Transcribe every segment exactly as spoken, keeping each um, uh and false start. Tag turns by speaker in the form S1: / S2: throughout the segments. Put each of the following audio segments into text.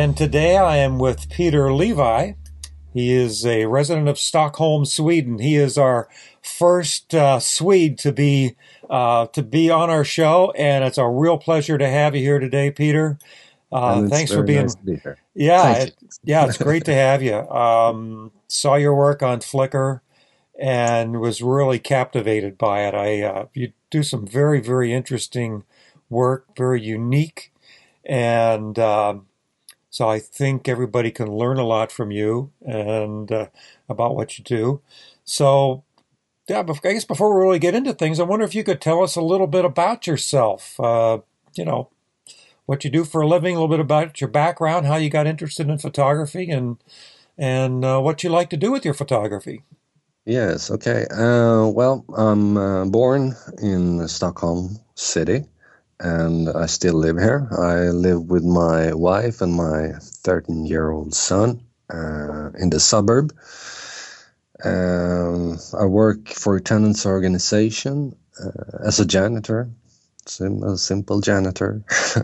S1: And today I am with Peter Levi. He is a resident of Stockholm, Sweden. He is our first uh, Swede to be uh, to be on our show, and it's a real pleasure to have you here today, Peter. Uh,
S2: And it's
S1: thanks for
S2: very
S1: being.
S2: nice to be here.
S1: Yeah,
S2: Thank
S1: it,
S2: you.
S1: yeah, it's great to have you. Um, saw your work on Flickr and was really captivated by it. I uh, you do some very very interesting work, very unique, and um, so I think everybody can learn a lot from you and uh, about what you do. So yeah, bef- I guess before we really get into things, I wonder if you could tell us a little bit about yourself. Uh, you know, what you do for a living, a little bit about your background, how you got interested in photography, and and uh, what you like to do with your photography.
S2: Yes, okay. Uh, well, I'm uh, born in Stockholm City, and I still live here. I live with my wife and my thirteen-year-old son uh, in the suburb. Um, I work for a tenants organization uh, as a janitor, sim- a simple janitor.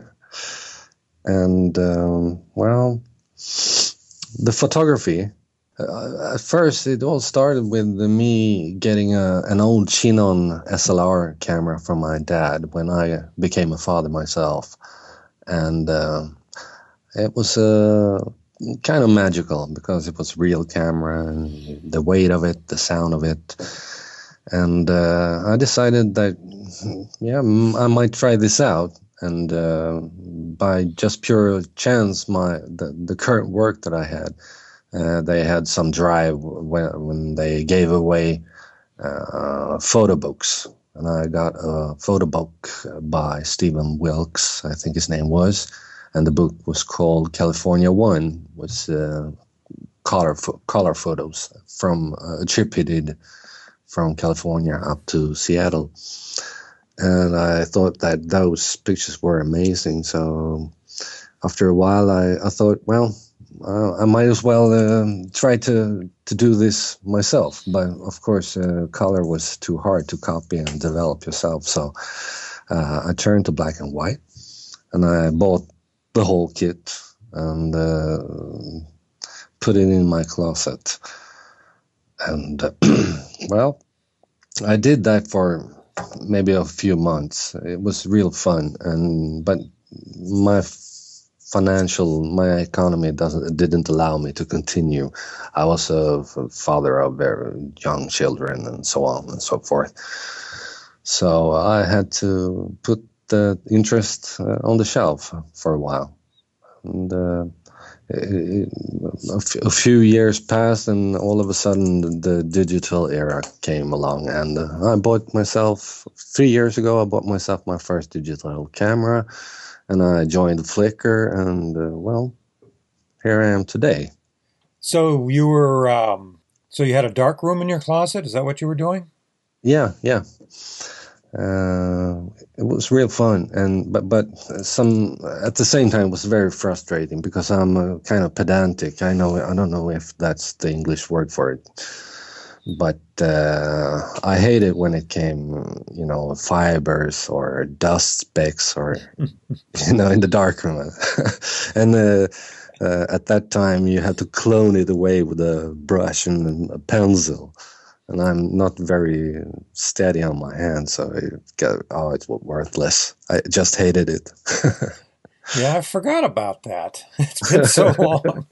S2: And, um, well, the photography. Uh, at first, it all started with me getting a, an old Chinon S L R camera from my dad when I became a father myself. And uh, it was uh, kind of magical because it was real camera and the weight of it, the sound of it. And uh, I decided that, yeah, mm, I might try this out. And uh, by just pure chance, my the, the current work that I had, uh, they had some drive when, when they gave away uh, photo books. And I got a photo book by Stephen Wilkes, I think his name was. And the book was called California One, was uh, color, fo- color photos from uh, a trip he did from California up to Seattle. And I thought that those pictures were amazing. So after a while, I, I thought, well, uh, I might as well um, try to, to do this myself. But of course, uh, color was too hard to copy and develop yourself. So uh, I turned to black and white, and I bought the whole kit and uh, put it in my closet. And uh, well, I did that for maybe a few months. It was real fun, and but my financial, my economy doesn't didn't allow me to continue. I was a father of very young children and so on and so forth. So I had to put the interest uh, on the shelf for a while. And uh, it, a, f- a few years passed, and all of a sudden the digital era came along, and uh, I bought myself three years ago. I bought myself my first digital camera, and I joined Flickr, and uh, well, here I am today.
S1: So you were um, so you had a dark room in your closet. Is that what you were doing?
S2: Yeah, yeah. Uh, it was real fun, and but but some at the same time it was very frustrating because I'm uh, kind of pedantic. I know I don't know if that's the English word for it, but uh, I hate it when it came, you know, fibers or dust specks or you know in the darkroom, and uh, uh, at that time you had to clone it away with a brush and a pencil. And I'm not very steady on my hands, so it got, oh, it's worthless. I just hated it.
S1: Yeah, I forgot about that. It's been so long.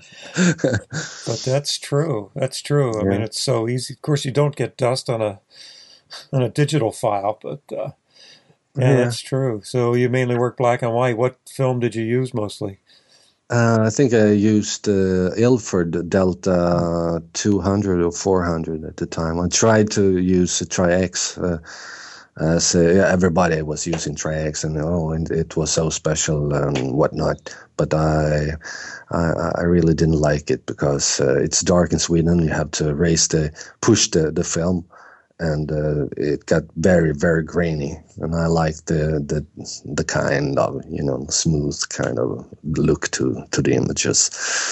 S1: But that's true. That's true. I mean,
S2: Yeah,
S1: it's so easy. Of course, you don't get dust on a on a digital file, but uh, yeah,
S2: yeah.
S1: that's true. So you mainly work black and white. What film did you use mostly?
S2: Uh, I think I used uh, Ilford Delta two hundred or four hundred at the time. I tried to use a Tri-X, uh, as uh, yeah, everybody was using Tri-X, and oh, and it was so special and whatnot. But I, I, I really didn't like it because uh, it's dark in Sweden. You have to raise the push the the film, and uh, it got very very grainy, and I like the the the kind of, you know, smooth kind of look to to the images.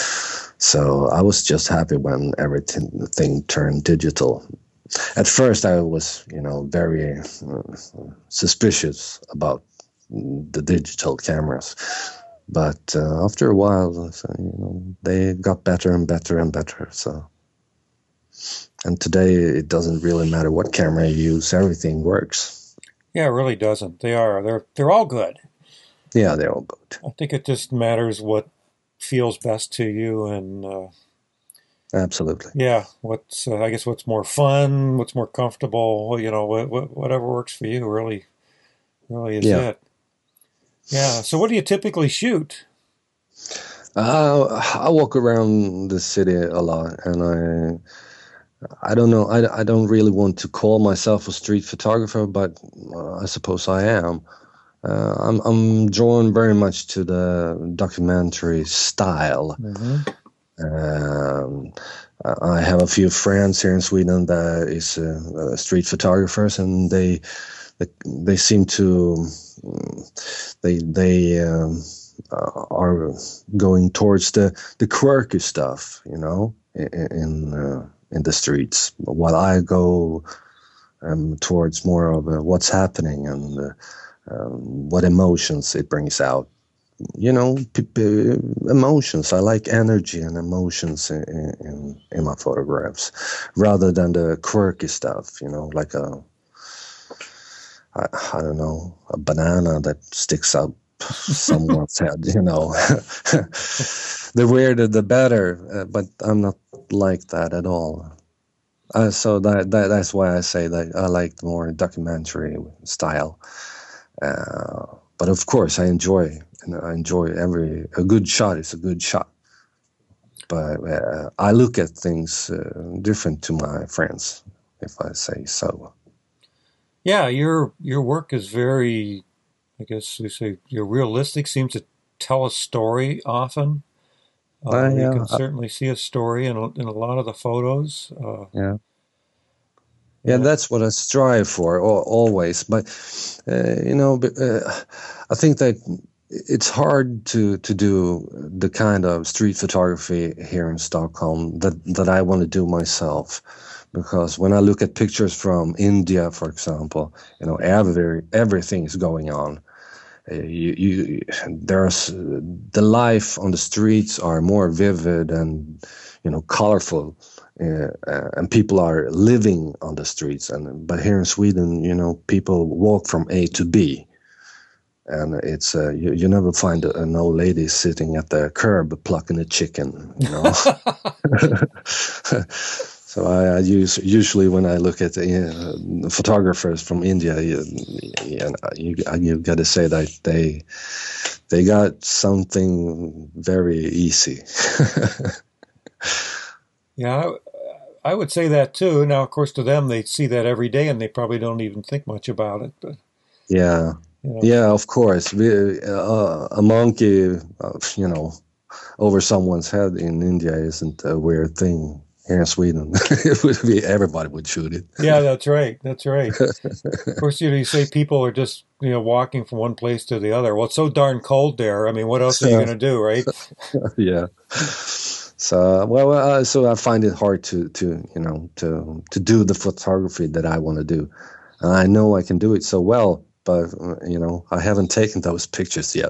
S2: So I was just happy when everything thing turned digital. At first I was, you know, very uh, suspicious about the digital cameras, But uh, after a while, so, you know, they got better and better and better. So, and today it doesn't really matter what camera you use; everything works.
S1: Yeah, it really doesn't. They are. They're they're all good.
S2: Yeah, they're all good.
S1: I think it just matters what feels best to you, and uh,
S2: Absolutely.
S1: yeah, what's uh, I guess what's more fun, what's more comfortable. You know, what, what, whatever works for you really really is
S2: Yeah.
S1: it. Yeah. So, what do you typically shoot?
S2: Uh, I walk around the city a lot, and I I don't know. I, I don't really want to call myself a street photographer, but uh, I suppose I am. Uh, I'm I'm drawn very much to the documentary style.
S1: Hmm.
S2: Um, I have a few friends here in Sweden that is uh, uh, street photographers, and they they, they seem to they they um, uh, are going towards the the quirky stuff, you know, in in, uh, in the streets, while I go um, towards more of uh, what's happening and uh, um, what emotions it brings out. You know, p- p- emotions. I like energy and emotions in, in in my photographs, rather than the quirky stuff. You know, like a I, I don't know, a banana that sticks up someone's head. You know, the weirder the better. Uh, but I'm not like that at all. Uh, so that, that that's why I say that I like more documentary style. Uh, but of course, I enjoy and I enjoy every a good shot is a good shot. But uh, I look at things uh, different to my friends, if I say so.
S1: Yeah, your your work is very, I guess we say, you're realistic. Seems to tell a story often.
S2: Uh,
S1: Uh, you
S2: yeah,
S1: can
S2: uh,
S1: certainly see a story in a, in a lot of the photos. Uh,
S2: yeah, yeah.
S1: and
S2: That's what I strive for al- always. But uh, you know, b- uh, I think that it's hard to to do the kind of street photography here in Stockholm that that I want to do myself. Because when I look at pictures from India, for example, you know, every everything is going on. Uh, you, you, there's uh, the life on the streets are more vivid and you know colorful, uh, uh, and people are living on the streets. And but here in Sweden, you know, people walk from A to B, and it's uh, you, you never find an old lady sitting at the curb plucking a chicken, you know. So I, I use usually when I look at the, uh, photographers from India, you, you, you, you got to say that they they got something very easy.
S1: yeah, I, I would say that too. Now, of course, to them, they see that every day, and they probably don't even think much about it. But
S2: Yeah,
S1: you know,
S2: yeah, of course. We, uh, a monkey, uh, you know, over someone's head in India isn't a weird thing. Here in Sweden, it would be everybody would shoot it.
S1: yeah, that's right. That's right. Of course, you know, you say people are just you know walking from one place to the other. Well, it's so darn cold there. I mean, what else are you
S2: So
S1: going to do, right?
S2: yeah. So well, uh, so I find it hard to to you know to to do the photography that I want to do, and I know I can do it so well, but uh, you know I haven't taken those pictures yet.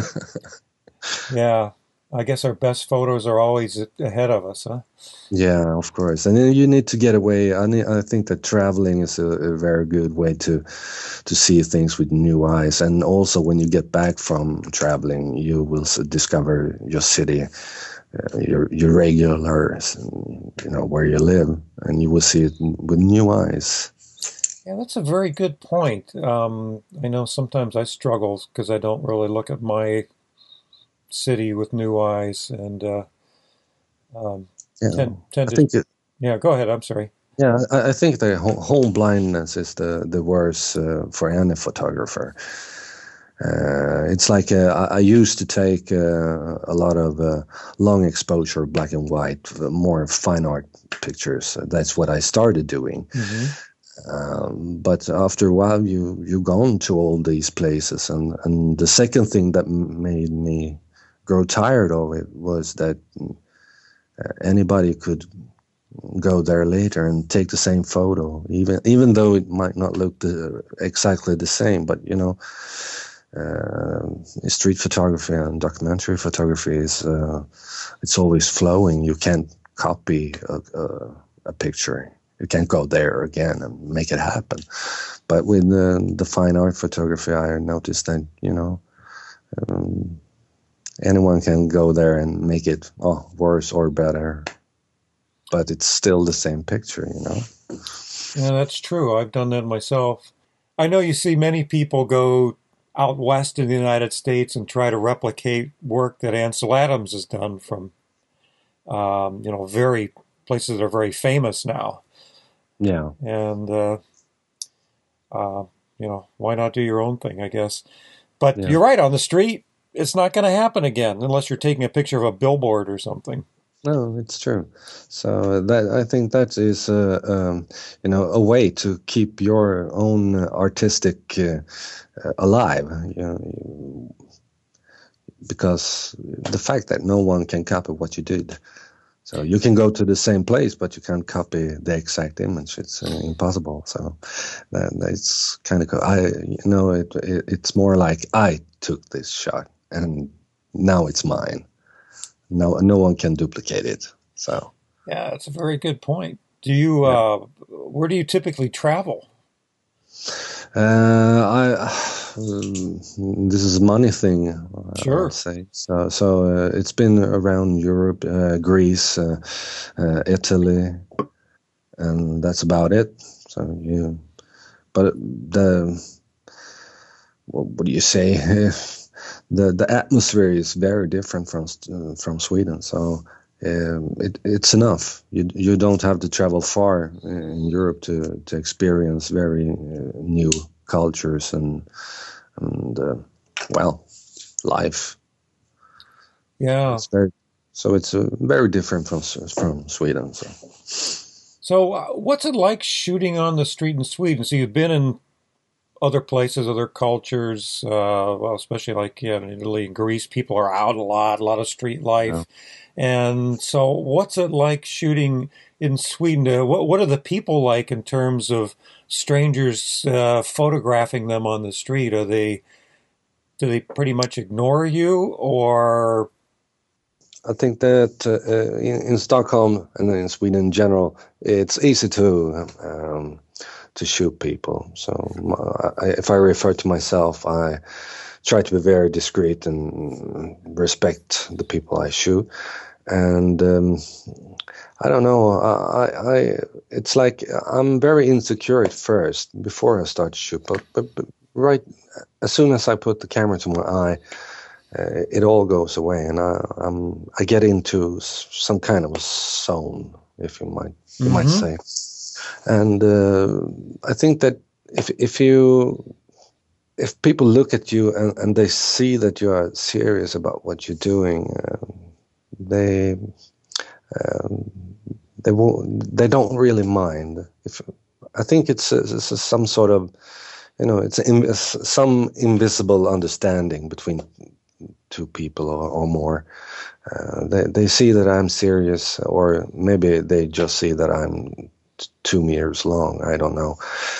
S1: Yeah, I guess our best photos are always ahead of us, huh?
S2: Yeah, of course, and then you need to get away. I need, I think that traveling is a, a very good way to to see things with new eyes, and also when you get back from traveling, you will s- discover your city, uh, your your regular, you know, where you live, and you will see it with new eyes.
S1: Yeah, that's a very good point. Um, I know sometimes I struggle because I don't really look at my city with new eyes, and uh, um,
S2: Yeah,
S1: tend tend
S2: I
S1: to.
S2: think it.
S1: Yeah, go ahead. I'm sorry.
S2: Yeah, I, I think the ho- home blindness is the the worst uh, for any photographer. Uh, it's like uh, I, I used to take uh, a lot of uh, long exposure, black and white, uh, more fine art pictures. Uh, That's what I started doing.
S1: Hmm.
S2: Um, but after a while, you you gone to all these places, and and the second thing that m- made me grow tired of it was that uh, anybody could go there later and take the same photo, even even though it might not look the, exactly the same. But you know, uh, street photography and documentary photography is uh, it's always flowing. You can't copy a, a, a picture. You can't go there again and make it happen. But with the, the fine art photography, I noticed that, you know, um, anyone can go there and make it oh, worse or better, but it's still the same picture, you know.
S1: Yeah, that's true. I've done that myself. I know you see many people go out west in the United States and try to replicate work that Ansel Adams has done from, um, you know, very places that are very famous now.
S2: Yeah,
S1: And, uh, uh, you know, why not do your own thing, I guess. But
S2: yeah.
S1: you're right, on the street, it's not going to happen again unless you're taking a picture of a billboard or something.
S2: No, it's true. So that I think that is, uh, um, you know, a way to keep your own uh, artistic uh, uh, alive. You know, because the fact that no one can copy what you did. So you can go to the same place, but you can't copy the exact image. It's uh, impossible. So that, that's kind of cool. I, you know, it, it it's more like I took this shot and now it's mine. No, no one can duplicate it. So
S1: Yeah, that's a very good point. Do you,
S2: yeah,
S1: uh, where do you typically travel?
S2: uh, I um, this is a money thing. I'll
S1: Sure.
S2: say so. So uh, it's been around Europe, uh, Greece, uh, uh, Italy, and that's about it. So you, but the what, what do you say? the the atmosphere is very different from uh, from Sweden. So um, it, it's enough. You you don't have to travel far in Europe to to experience very uh, new cultures and and uh, well, life.
S1: Yeah.
S2: It's very so it's uh, very different from from Sweden. So
S1: So, uh, what's it like shooting on the street in Sweden? So, you've been in other places, other cultures, uh, well, especially like yeah, in Italy and Greece, people are out a lot, a lot of street
S2: uh,
S1: life. And so, what's it like shooting in Sweden? Uh, what what are the people like in terms of strangers uh, photographing them on the street? Are they do they pretty much ignore you, or
S2: I think that uh, in, in Stockholm and in Sweden in general, it's easy to um, to shoot people. So I, if I refer to myself, I try to be very discreet and respect the people I shoot. And um, I don't know. I, I it's like I'm very insecure at first before I start to shoot, but, but, but right as soon as I put the camera to my eye, uh, it all goes away, and I I'm, I get into some kind of a zone, if you might you might
S1: mm-hmm.
S2: say. And uh, I think that if if you if people look at you and, and they see that you are serious about what you're doing, uh, they um, they won't they don't really mind. If I think it's, it's some sort of, you know, it's, in, it's some invisible understanding between two people or, or more. Uh, they they see that I'm serious, or maybe they just see that I'm t- two meters long. I don't know.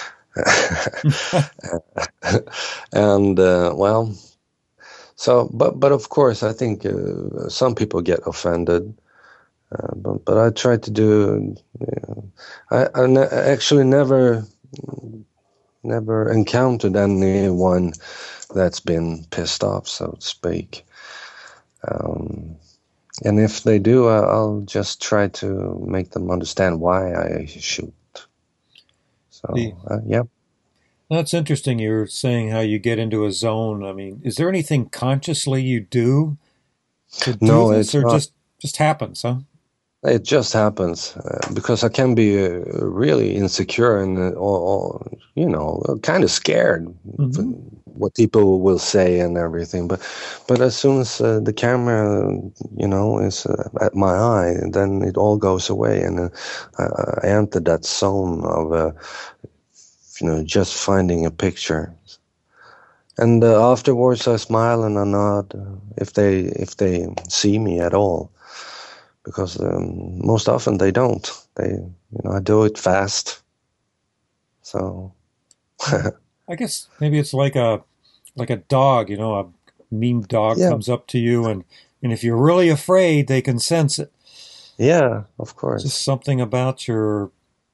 S2: and uh, well, so but but of course, I think uh, some people get offended. Uh, but but I try to do. You know, I I ne- actually never never encountered anyone that's been pissed off, so to speak. Um, and if they do, I- I'll just try to make them understand why I shoot.
S1: the
S2: So uh, yeah.
S1: That's interesting. You're saying how you get into a zone. I mean, is there anything consciously you do to do
S2: No,
S1: this,
S2: it's
S1: or
S2: not.
S1: just just happens, huh?
S2: It just happens uh, because I can be uh, really insecure and, uh, or, or you know, kind of scared for
S1: Mm-hmm.
S2: what people will say and everything. But, but as soon as uh, the camera, you know, is uh, at my eye, then it all goes away, and uh, I, I enter that zone of, uh, you know, just finding a picture. And uh, afterwards, I smile and I nod uh, if they if they see me at all, because um, most often they don't. They, you know, I do it fast. So
S1: I guess maybe it's like a like a dog, you know, a mean dog
S2: Yeah,
S1: comes up to you, and and if you're really afraid, they can sense it.
S2: yeah, of
S1: Just
S2: course.
S1: something about your,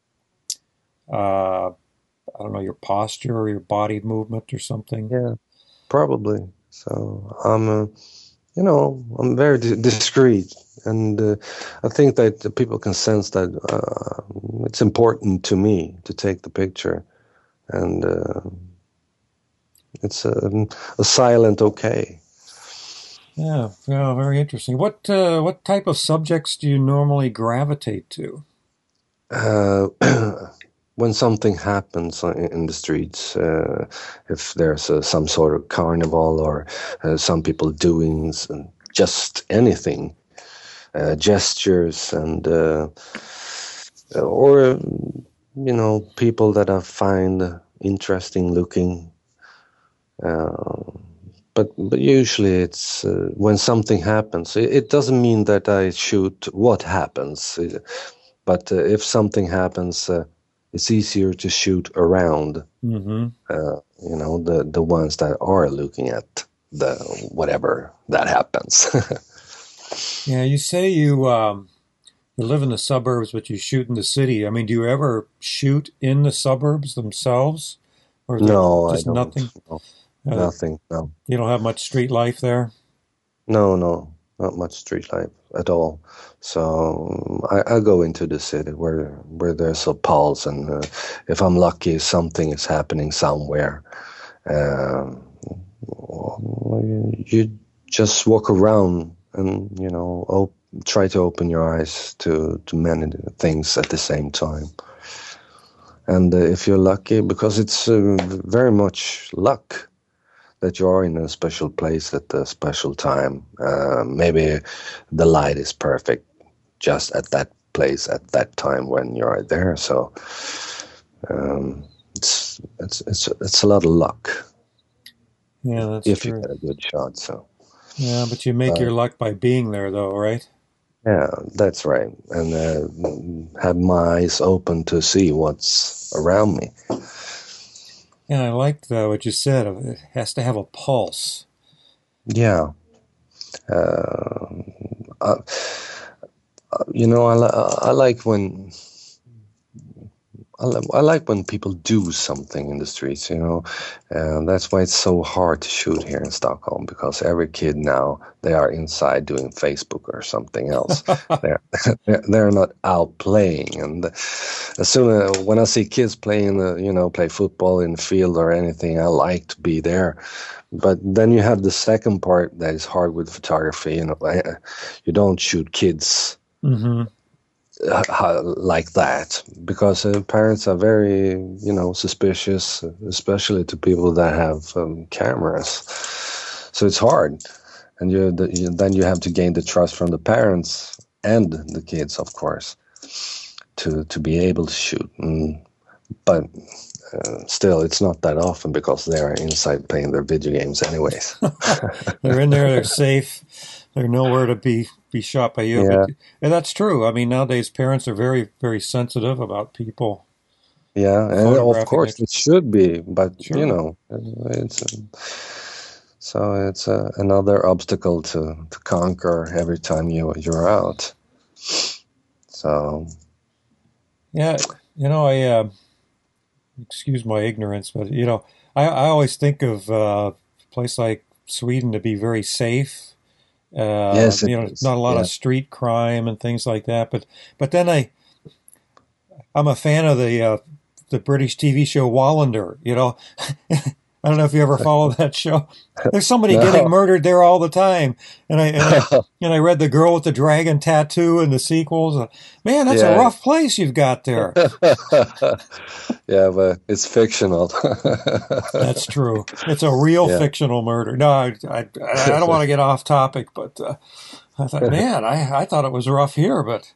S1: uh, I don't know, your posture or your body movement or something.
S2: Yeah, probably. So I'm, uh, you know, I'm very di discreet, and uh, I think that the people can sense that uh, it's important to me to take the picture, and uh, it's a, a silent okay.
S1: Yeah, yeah, very interesting. What uh, what type of subjects do you normally gravitate to?
S2: Uh, when something happens on- in the streets, uh, if there's uh, some sort of carnival or uh, some people doing s- just anything, uh, gestures and uh, or you know people that I find interesting looking. Uh, but but usually it's uh, when something happens. It, it doesn't mean that I shoot what happens. But uh, if something happens, uh, it's easier to shoot around,
S1: Hmm.
S2: uh, you know, the, the ones that are looking at the whatever that happens.
S1: Yeah, you say you um, you live in the suburbs, but you shoot in the city. I mean, do you ever shoot in the suburbs themselves, or is there
S2: No, I
S1: just
S2: don't.
S1: nothing?
S2: No,
S1: Uh,
S2: nothing. No,
S1: you don't have much street life there.
S2: no, no, not much street life at all. So I, I go into the city where where there's a pulse, and uh, if I'm lucky, something is happening somewhere. Um, you just walk around and you know op- try to open your eyes to to many things at the same time. And uh, if you're lucky, because it's uh, very much luck that you are in a special place at a special time. Uh, maybe the light is perfect just at that place at that time when you're there. So um, it's it's it's it's a lot of luck
S1: Yeah, that's
S2: if you
S1: true.
S2: get a good shot. So.
S1: Yeah, but you make your
S2: But
S1: luck by being there, though, right?
S2: yeah, that's right. And uh, have my eyes open to see what's around me.
S1: Yeah, I like uh, what you said. It has to have a pulse.
S2: Yeah. Uh, uh, you know, I, li- I like when I, li- I like when people do something in the streets, you know. And that's why it's so hard to shoot here in Stockholm because every kid now they are inside doing Facebook or something else. They're they're they're not out playing, and as soon as when I see kids playing, uh, you know, play football in the field or anything, I like to be there. But then you have the second part that is hard with photography. You know, I- you don't shoot kids
S1: Hmm.
S2: uh, how- like that because uh, parents are very, you know, suspicious, especially to people that have um, cameras. So it's hard, and you, the, you then you have to gain the trust from the parents and the kids, of course, to to be able to shoot. Mm, but uh, still, it's not that often because they are inside playing their video games, anyways.
S1: They're in there. They're safe. They're nowhere to be be shot by you. But
S2: Yeah,
S1: and that's true. I mean, nowadays parents are very very sensitive about people
S2: yeah, and of
S1: photographing their.
S2: course it should be, but you
S1: Sure.
S2: know, it's so it's uh, another obstacle to to conquer every time you you're out. So
S1: Yeah. You know, I uh, excuse my ignorance, but you know, I, I always think of uh, a place like Sweden to be very safe. Uh,
S2: yes, it
S1: you know,
S2: is.
S1: not a lot of
S2: Yeah.
S1: street crime and things like that. But but then I I'm a fan of the uh, the British T V show Wallander. You know, I don't know if you ever followed that show. There's somebody getting
S2: No.
S1: murdered there all the time, and I and I and I read The Girl with the Dragon Tattoo and the sequels. Uh, Man, that's a
S2: Yeah.
S1: rough place you've got there.
S2: Yeah, but it's fictional.
S1: That's true. It's a real
S2: Yeah.
S1: fictional murder. No, I I, I don't want to get off topic, but uh, I thought, man, I I thought it was rough here, but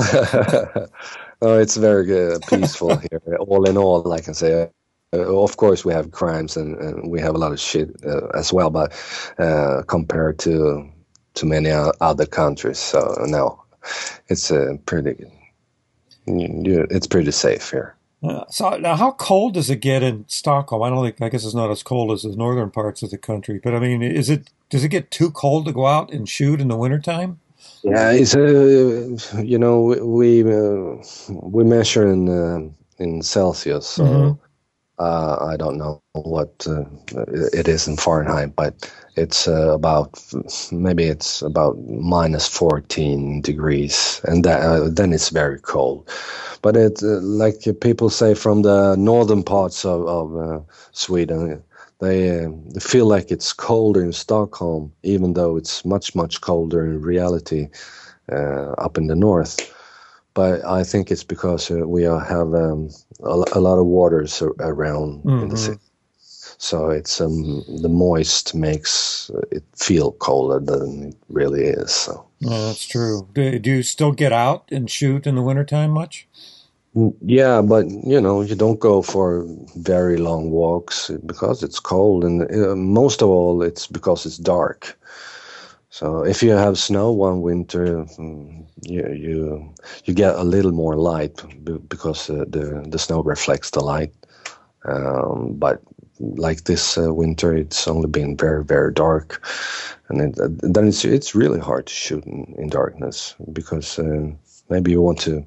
S2: No, it's very good, peaceful here. All in all, I can say. Uh, of course, we have crimes and, and we have a lot of shit uh, as well, but uh, compared to to many o- other countries, so no, it's uh, pretty. You, you, it's pretty safe here.
S1: Uh, so now, how cold does it get in Stockholm? I don't think. I guess it's not as cold as the northern parts of the country. But I mean, is it? Does it get too cold to go out and shoot in the wintertime?
S2: Yeah, it's uh, you know we uh, we measure in uh, in Celsius,
S1: Mm-hmm.
S2: so uh, I don't know what uh, it is in Fahrenheit, but it's uh, about maybe it's about minus fourteen degrees, and that, uh, then it's very cold. But it uh, like people say from the northern parts of of uh, Sweden, they, uh, they feel like it's colder in Stockholm, even though it's much much colder in reality uh, up in the north. But I think it's because uh, we are, have um, a, a lot of waters a- around in the
S1: Mm-hmm.
S2: city, so it's um, the moist makes it feel colder than it really is. So
S1: Yeah, that's true. Do, do you still get out and shoot in the wintertime much?
S2: mm, yeah, but you know you don't go for very long walks because it's cold, and uh, most of all it's because it's dark. So if you have snow one winter, mm, you you you get a little more light be- because uh, the the snow reflects the light. Um, but like this uh, winter, it's only been very very dark, and it, uh, then it's it's really hard to shoot in, in darkness because uh, maybe you want to.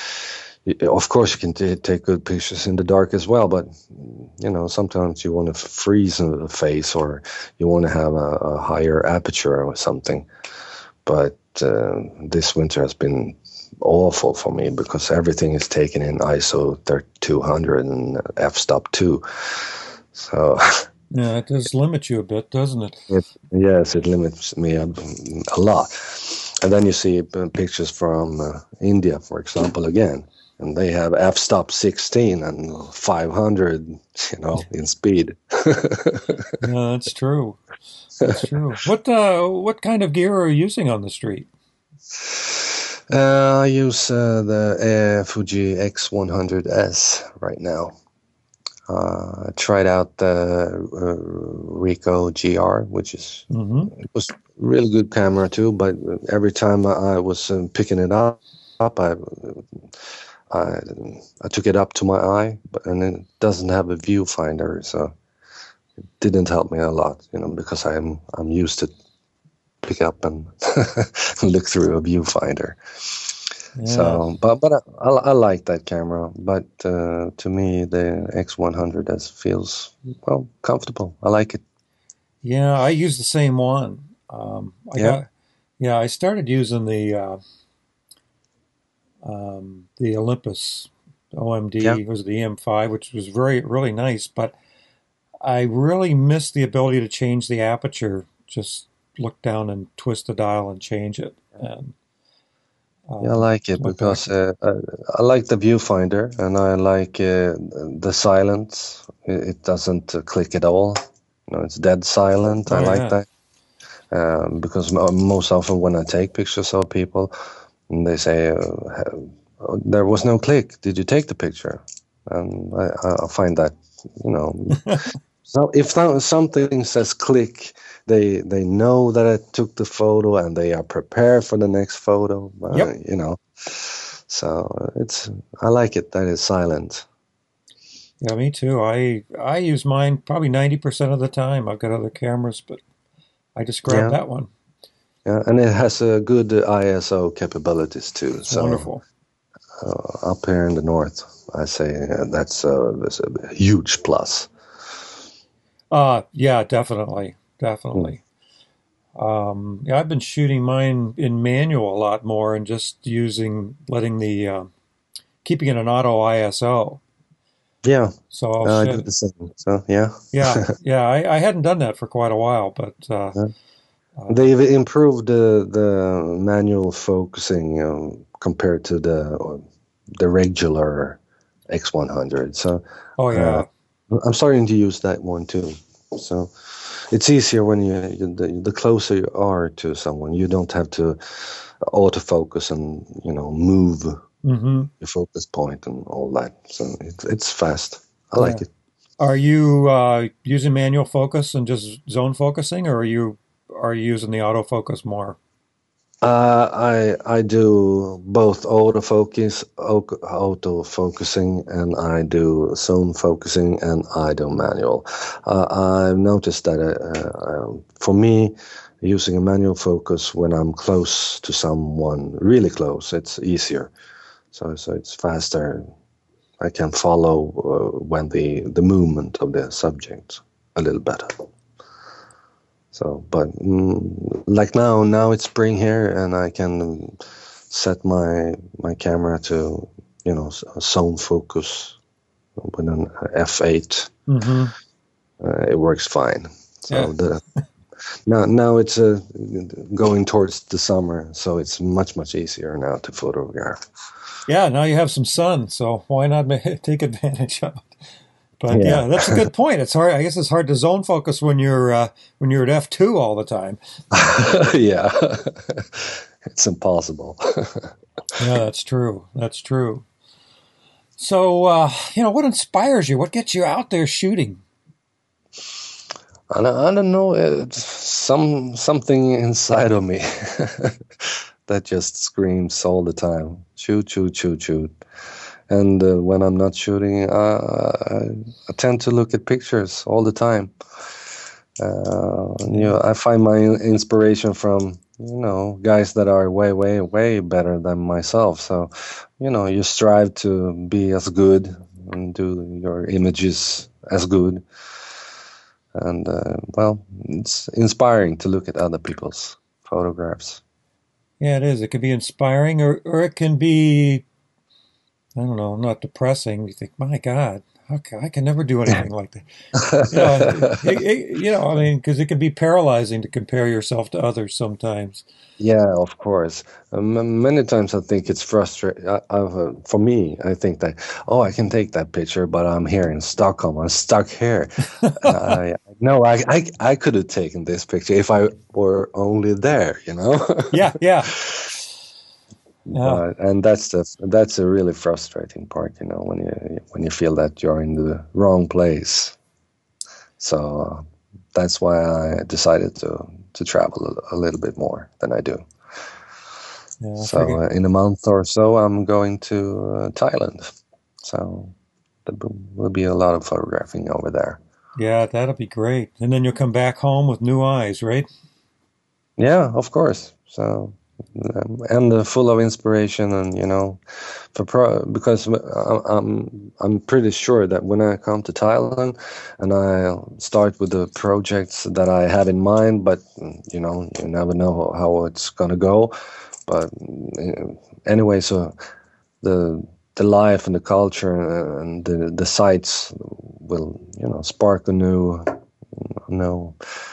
S2: Of course, you can t- take good pictures in the dark as well, but you know sometimes you want to freeze a face or you want to have a, a higher aperture or something. But uh, this winter has been awful for me because everything is taken in I S O thirty-two hundred and f-stop two. So
S1: Yeah, it does limit you a bit, doesn't it?
S2: it, yes, it limits me a, a lot. And then you see uh, pictures from uh, India, for example, again, and they have f-stop sixteen and five hundred, you know, in speed.
S1: Yeah, that's true. That's true. What uh, what kind of gear are you using on the street?
S2: Uh, I use uh, the uh, Fuji X one hundred S right now. Uh, I tried out the uh, Ricoh G R, which is
S1: Mm-hmm.
S2: it was really good camera too. But every time I was um, picking it up, up I, I I took it up to my eye, but and it doesn't have a viewfinder, so it didn't help me a lot, you know, because I'm I'm used to pick up and look through a viewfinder.
S1: Yeah,
S2: So, but but I, I, I like that camera. But uh, to me, the X one hundred S feels well comfortable. I like it.
S1: yeah. I use the same one. Um, I
S2: Yeah,
S1: got. Yeah, I started using the uh, um, the Olympus O M
S2: yeah,
S1: D. Was the E M five, which was very really nice, but I really miss the ability to change the aperture. Just look down and twist the dial and change it, and
S2: yeah. I
S1: um,
S2: like it
S1: went back
S2: because
S1: to.
S2: uh, I, I like the viewfinder and I like uh, the silence. It, it doesn't uh, click at all. You know, it's dead silent. I
S1: Oh
S2: like
S1: yeah.
S2: that um, because mo- most often when I take pictures of people, and they say uh, ha- there was no click. Did you take the picture? And I, I I find that you know. So if that, something says click, they they know that I took the photo and they are prepared for the next photo. Uh,
S1: Yep.
S2: you know, so it's I like it that it's silent.
S1: Yeah, me too. I I use mine probably ninety percent of the time. I've got other cameras, but I just grabbed
S2: Yeah,
S1: that one.
S2: yeah, and it has a good I S O capabilities too.
S1: It's
S2: So
S1: wonderful.
S2: uh, up here in the north, I say uh, that's, uh, that's a huge plus.
S1: Uh yeah, definitely.
S2: Mm.
S1: Definitely. Um, yeah, I've been shooting mine in manual a lot more and just using letting the uh, keeping it an auto I S O.
S2: Yeah,
S1: So I'll
S2: uh, I do
S1: set.
S2: the same. So yeah.
S1: Yeah, yeah. I, I hadn't done that for quite a while, but uh, uh,
S2: They've improved the the manual focusing um, compared to the the regular X one hundred. So
S1: oh
S2: uh,
S1: yeah,
S2: I'm starting to use that one too. So it's easier when you, you the, the closer you are to someone, you don't have to autofocus and you know move
S1: hmm
S2: your focus point and all that. So it's it's fast. I like
S1: yeah.
S2: it.
S1: Are you uh, using manual focus and just zone focusing, or are you are you using the autofocus more?
S2: Uh, I I do both autofocus, au- autofocusing, and I do zone focusing, and I do manual. Uh, I've noticed that uh, uh, um, for me, using a manual focus when I'm close to someone, really close, it's easier. So so it's faster. I can follow uh, when the the movement of the subject a little better. So, but mm, like now, now it's spring here, and I can set my my camera to, you know, s- zone focus with an F eight.
S1: Mm-hmm.
S2: Uh, it works fine.
S1: Yeah.
S2: So the now now it's uh, going towards the summer, so it's much much easier now to photograph.
S1: Yeah, now you have some sun, so why not ma- take advantage of it? But
S2: Yeah,
S1: yeah, that's a good point. It's hard. I guess it's hard to zone focus when you're uh, when you're at F two all the time.
S2: yeah, it's impossible.
S1: Yeah, that's true. That's true. So, uh, you know, what inspires you? What gets you out there shooting?
S2: I don't, I don't know. It's some something inside of me that just screams all the time. Shoot, shoot, shoot, shoot. And uh, when I'm not shooting, uh, I, I tend to look at pictures all the time. Uh, you know, I find my in- inspiration from, you know, guys that are way, way, way better than myself. So, you know, you strive to be as good and do your images as good. And uh, well, it's inspiring to look at other people's photographs.
S1: Yeah, it is. It can be inspiring, or or it can be, I don't know, not depressing. You think, my God, how can, I can never do anything like that. You know, it, it, you know, I mean, because it can be paralyzing to compare yourself to others sometimes.
S2: Yeah, of course. Um, many times I think it's frustrating. I, I've, uh, for me, I think that, oh, I can take that picture, but I'm here in Stockholm. I'm stuck here. I no, I, I I could have taken this picture if I were only there, you know.
S1: Yeah, yeah, yeah,
S2: But and that's the that's a really frustrating part, you know, when you when you feel that you're in the wrong place. So uh, that's why I decided to to travel a, a little bit more than I do.
S1: yeah. I
S2: So
S1: forget.
S2: uh, in a month or so, I'm going to uh, Thailand. So there will be a lot of photographing over there.
S1: Yeah, that'll be great. And then you'll come back home with new eyes, right?
S2: Yeah, of course. So um, and uh, full of inspiration, and you know, for pro because I- I'm I'm pretty sure that when I come to Thailand and I start with the projects that I have in mind, but you know, you never know how it's gonna go. But uh, anyway, so the the life and the culture and the the sights will, you know, spark a new new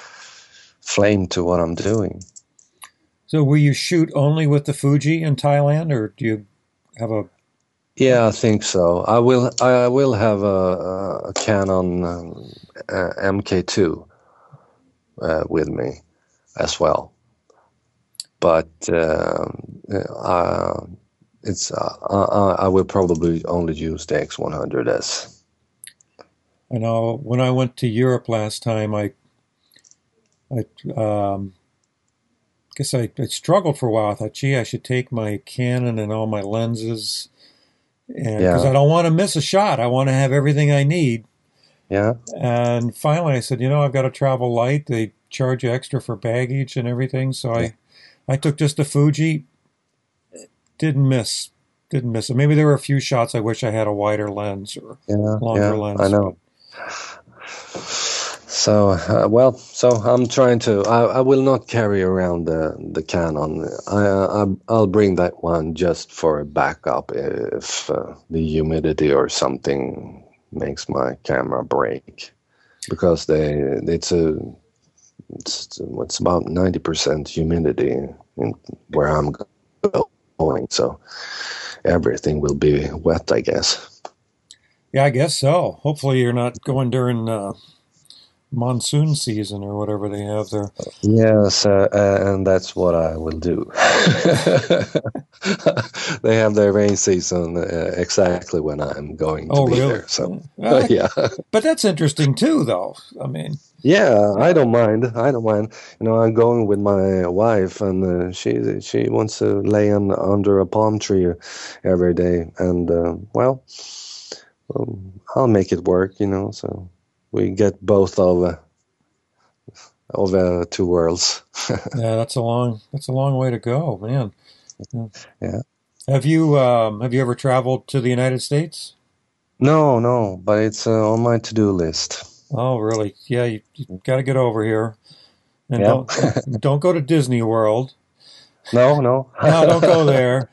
S2: flame to what I'm doing.
S1: So will you shoot only with the Fuji in Thailand, or do you have a?
S2: Yeah, I think so. I will I will have a, a Canon um, uh, M K two uh, with me as well, but um, uh, it's uh, I, I will probably only use the X one hundred S.
S1: I know when I went to Europe last time, I, I um, guess I, I struggled for a while. I thought, gee, I should take my Canon and all my lenses, and because
S2: Yeah,
S1: I don't want to miss a shot, I want to have everything I need.
S2: yeah,
S1: And finally, I said, you know, I've got to travel light. They charge you extra for baggage and everything, so
S2: yeah,
S1: I, I took just the Fuji. Didn't miss, didn't miss it. Maybe there were a few shots I wish I had a wider lens or
S2: yeah,
S1: longer
S2: yeah. I
S1: lens, but
S2: know. So, uh, well, so I'm trying to. I, I will not carry around the the Canon. I, I I'll bring that one just for a backup if uh, the humidity or something makes my camera break, because they it's a it's, it's about ninety percent humidity in where I'm going, so everything will be wet, I guess.
S1: yeah, I guess so. Hopefully, you're not going during uh, monsoon season or whatever they have there.
S2: Yes, uh, uh, and that's what I will do. They have their rain season uh, exactly when I'm going to
S1: Oh,
S2: be
S1: really?
S2: there. So,
S1: Well,
S2: yeah,
S1: but that's interesting too, though. I mean,
S2: Yeah, I
S1: Yeah.
S2: don't mind. I don't mind. You know, I'm going with my wife, and uh, she she wants to lay on, under a palm tree every day, and uh, well, um, I'll make it work. You know, so we get both of uh, of uh, two worlds.
S1: Yeah, that's a long that's a long way to go, man. Yeah.
S2: Yeah.
S1: Have you um have you ever traveled to the United States?
S2: No, no, but it's uh, on my to-do list.
S1: Oh, really? Yeah, you, you got to get over here, and
S2: Yeah.
S1: don't don't go to Disney World.
S2: No, no.
S1: No, don't go there.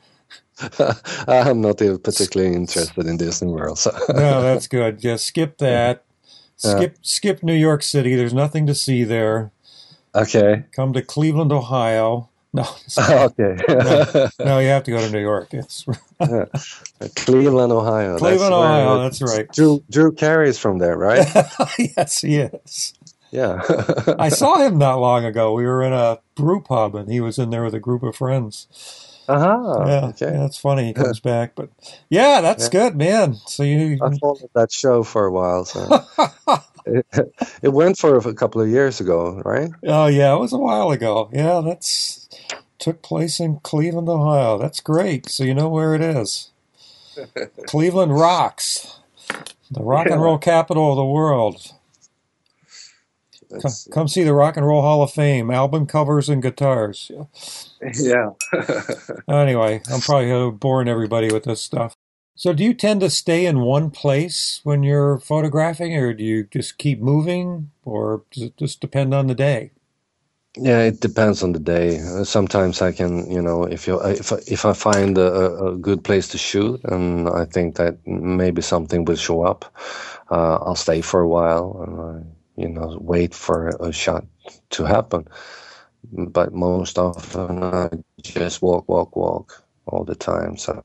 S2: I'm not even
S1: S-
S2: particularly
S1: s-
S2: interested in Disney World. So.
S1: No, that's good. Just skip that.
S2: Yeah.
S1: Skip skip New York City. There's nothing to see there.
S2: Okay.
S1: Come to Cleveland, Ohio. No, just kidding.
S2: Okay.
S1: No, no, you have to go to New York. It's
S2: Yeah. Cleveland, Ohio. That's
S1: Cleveland,
S2: where
S1: Ohio. That's right.
S2: Drew Drew Carey is from there, right?
S1: Yes, he is.
S2: Yeah.
S1: I saw him not long ago. We were in a brew pub, and he was in there with a group of friends.
S2: Uh-huh.
S1: Yeah,
S2: Okay.
S1: yeah, it's funny. He comes back, but yeah, that's
S2: Yeah.
S1: good, man. So
S2: I
S1: you,
S2: followed that show for a while, so it, it went for a couple of years ago, right?
S1: oh yeah, it was a while ago. Yeah, that's took place in Cleveland, Ohio. That's great. So you know where it is. Cleveland rocks. The rock and
S2: Yeah.
S1: roll capital of the world. Come,
S2: That's
S1: come see the Rock and Roll Hall of Fame, album covers and guitars.
S2: yeah.
S1: Anyway, I'm probably boring everybody with this stuff. So, do you tend to stay in one place when you're photographing, or do you just keep moving, or does it just depend on the day?
S2: Yeah, it depends on the day. Uh, Sometimes I can, you know, if you if I- if I find a, a a good place to shoot, and I think that maybe something will show up, uh, I'll stay for a while and I, you know, wait for a shot to happen. But most often I just walk, walk, walk all the time. So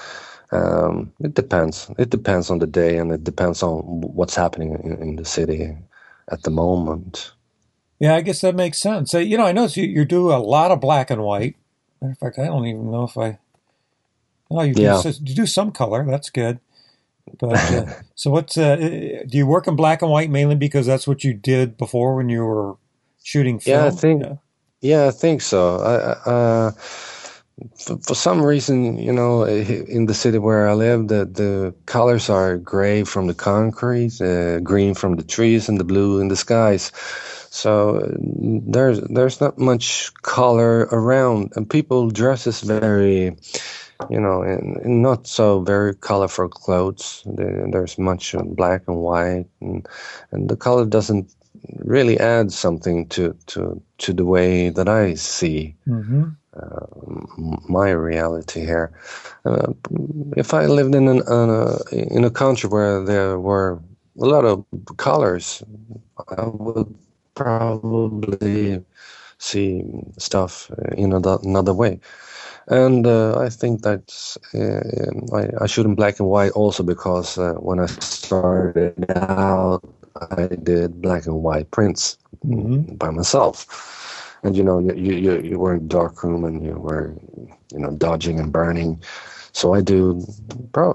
S2: um, it depends. It depends on the day, and it depends on what's happening in, in the city at the moment.
S1: Yeah, I guess that makes sense. So, you know, I notice you, you do a lot of black and white. In fact, I don't even know if I. Oh, you do
S2: Yeah.
S1: s- you do some color. That's good. But uh, so, what's uh, do you work in black and white mainly because that's what you did before when you were shooting
S2: Yeah, I
S1: film?
S2: think.
S1: Yeah.
S2: Yeah, I think so. I, I- uh, for, for some reason, you know, i- in the city where I live, the the colors are gray from the concrete, uh, green from the trees, and the blue in the skies. So uh, there's there's not much color around, and people dresses very, you know, in, in not so very colorful clothes. There, there's much uh, black and white, and and the color doesn't really add something to to to the way that I see
S1: Mm-hmm.
S2: m- my reality here. Uh, if I lived in an, an, a in a country where there were a lot of colors, I would probably see stuff in another, another way. And uh, I think that uh, I, I shoot in black and white also because uh, when I started out, I did black and white prints
S1: Mm-hmm.
S2: by myself. And you know, you you you were in dark room and you were, you know, dodging and burning. So I do pro-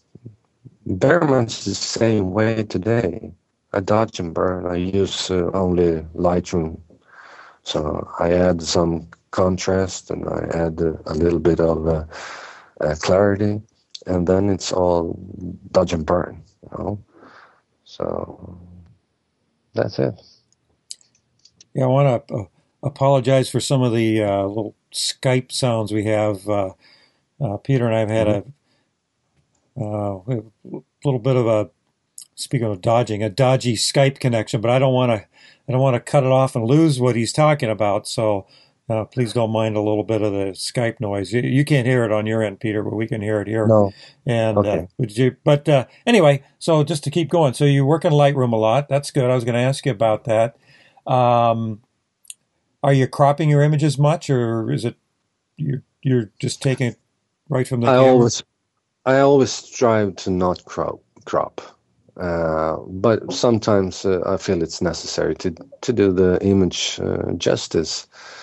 S2: very much the same way today. I dodge and burn. I use uh, only Lightroom. So I add some contrast and I add a, a little bit of uh, uh, clarity, and then it's all dodge and burn. You know, so that's it.
S1: Yeah, I want to uh, apologize for some of the uh, little Skype sounds we have. Uh, uh, Peter and I have had
S2: Mhm.
S1: a, uh, we have a little bit of a speaking of dodging, a dodgy Skype connection, but I don't want to I don't want to cut it off and lose what he's talking about. So uh, please don't mind a little bit of the Skype noise. You, you can't hear it on your end, Peter, but we can hear it here.
S2: No,
S1: And uh,
S2: okay.
S1: would you? But uh, anyway, so just to keep going, so you work in Lightroom a lot. That's good. I was going to ask you about that. Um, are you cropping your images much, or is it you're you're just taking it right from the
S2: I
S1: camera?
S2: always I always strive to not crop crop, uh, but sometimes uh, I feel it's necessary to to do the image uh, justice.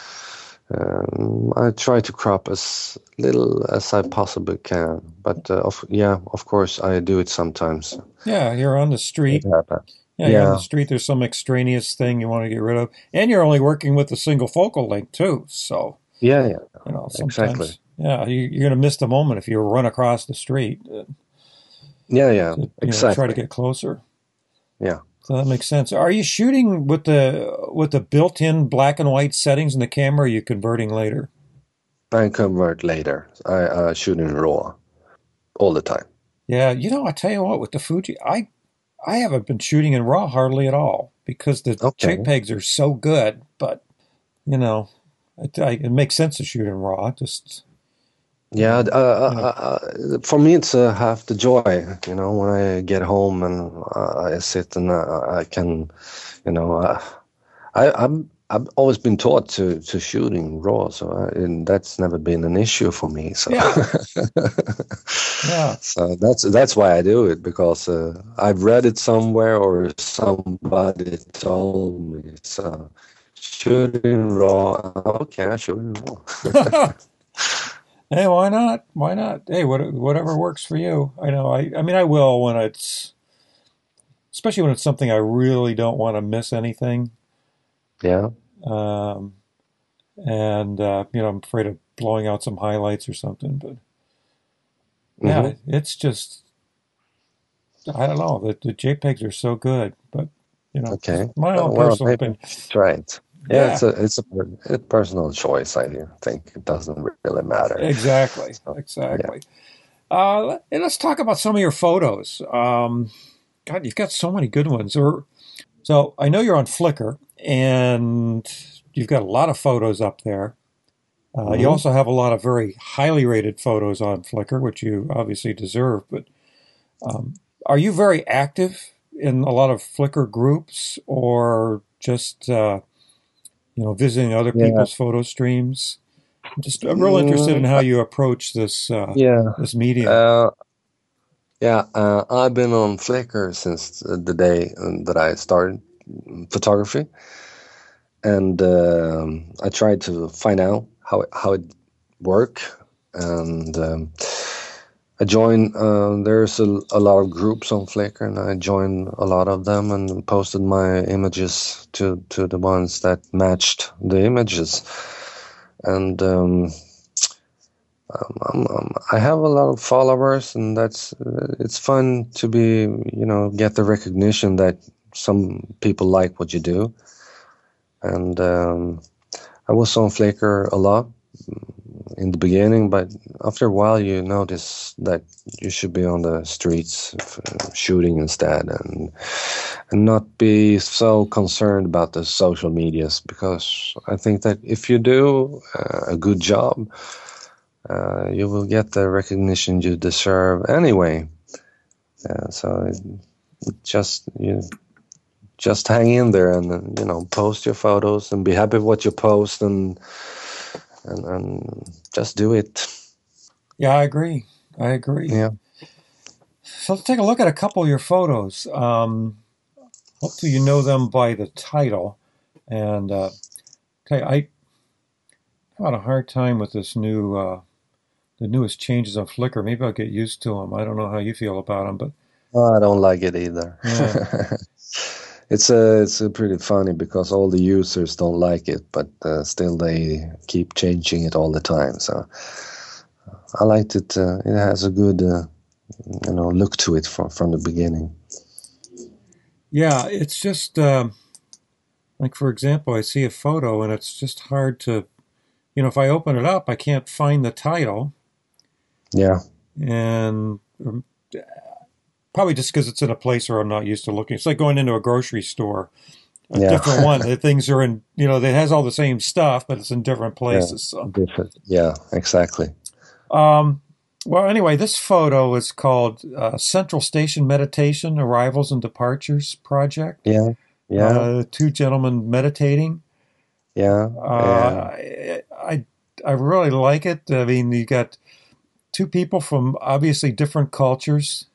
S2: Um, I try to crop as little as I possibly can, but uh, of yeah, of course I do it sometimes.
S1: Yeah, you're on the
S2: It
S1: street.
S2: happens.
S1: Yeah, you're on the
S2: Yeah,
S1: street. There's some extraneous thing you want to get rid of, and you're only working with a single focal length too. So
S2: yeah, yeah,
S1: you know,
S2: exactly.
S1: sometimes, yeah, you, you're going to miss the moment if you run across the street uh,
S2: Yeah, yeah,
S1: to, you know, try to
S2: exactly.
S1: get closer.
S2: Yeah,
S1: So that makes sense. Are you shooting with the with the built-in black and white settings in the camera? Or are you converting later?
S2: I convert later. I uh, shoot in RAW all the time.
S1: Yeah, you know, I tell you what, with the Fuji, I I haven't been shooting in RAW hardly at all because the
S2: Okay.
S1: JPEGs are so good. But you know, it, I, it makes sense to shoot in RAW. Just
S2: Yeah, uh,
S1: um,
S2: uh,
S1: you know,
S2: uh, uh, for me, it's uh, half the joy, you know, when I get home and uh, I sit and uh, I can, you know, uh, I, I'm I've always been taught to to shoot in RAW, so I, and that's never been an issue for me. So,
S1: yeah, yeah,
S2: so that's that's why I do it because uh, I've read it somewhere or somebody told me. So, shoot in RAW, okay, I shoot in RAW.
S1: hey, why not? Why not? Hey, what, whatever works for you. I know. I, I mean, I will when it's, especially when it's something I really don't want to miss anything.
S2: Yeah.
S1: Um, and, uh, you know, I'm afraid of blowing out some highlights or something. But yeah,
S2: Hmm.
S1: it's just, I don't know. The, the JPEGs are so good. But, you know, just
S2: Okay.
S1: my
S2: Uh,
S1: own
S2: well,
S1: personal
S2: maybe
S1: opinion.
S2: try it. Yeah, it's
S1: Yeah,
S2: a it's a, per- a personal choice. I think it doesn't really matter.
S1: exactly.
S2: So, yeah.
S1: Exactly. Uh, and let's talk about some of your photos. Um, God, you've got so many good ones. Or so I know you're on Flickr, and you've got a lot of photos up there. Uh, you
S2: Hmm.
S1: also have a lot of very highly rated photos on Flickr, which you obviously deserve. But um, are you very active in a lot of Flickr groups, or just uh, you know visiting other
S2: Yeah.
S1: people's photo streams? I'm just I'm real interested in
S2: Mm,
S1: how
S2: uh,
S1: you approach this uh,
S2: yeah.
S1: this medium.
S2: Uh, yeah. Uh, I've been on Flickr since the day um, that I started photography, and um, I tried to find out how it, how it work, and um, I joined. Uh, there's a, a lot of groups on Flickr, and I joined a lot of them and posted my images to to the ones that matched the images. And um, um, um, um, I have a lot of followers, and that's uh, it's fun to be, you know, get the recognition that some people like what you do. And um, I was on Flickr a lot in the beginning, but after a while, you notice that you should be on the streets uh, shooting instead, and and not be so concerned about the social medias, because I think that if you do uh, a good job, uh, you will get the recognition you deserve anyway. Uh, so it, just you just hang in there and you know post your photos and be happy with what you post, and and, and just do it.
S1: Yeah, I agree. I agree.
S2: Yeah.
S1: So let's take a look at a couple of your photos. Um, hopefully, you know them by the title. And uh, okay, I had a hard time with this new, uh, the newest changes on Flickr. Maybe I'll get used to them. I don't know how you feel about them, but
S2: Oh, I don't like it either.
S1: yeah,
S2: It's a it's a pretty funny because all the users don't like it, but uh, still they keep changing it all the time. So I liked it. Uh, it has a good uh, you know look to it from from the beginning.
S1: yeah, it's just um, like for example, I see a photo and it's just hard to, you know, if I open it up, I can't find the title,
S2: Yeah,
S1: and um, probably just because it's in a place where I'm not used to looking. It's like going into a grocery store, a
S2: yeah,
S1: different one. The things are in, you know, it has all the same stuff, but it's in different
S2: yeah,
S1: places. So,
S2: different. Yeah, exactly.
S1: um, well, anyway, this photo is called uh, Central Station Meditation Arrivals and Departures Project.
S2: Yeah, yeah,
S1: Uh, two gentlemen meditating.
S2: yeah,
S1: Uh,
S2: and
S1: I, I I really like it. I mean, you got two people from obviously different cultures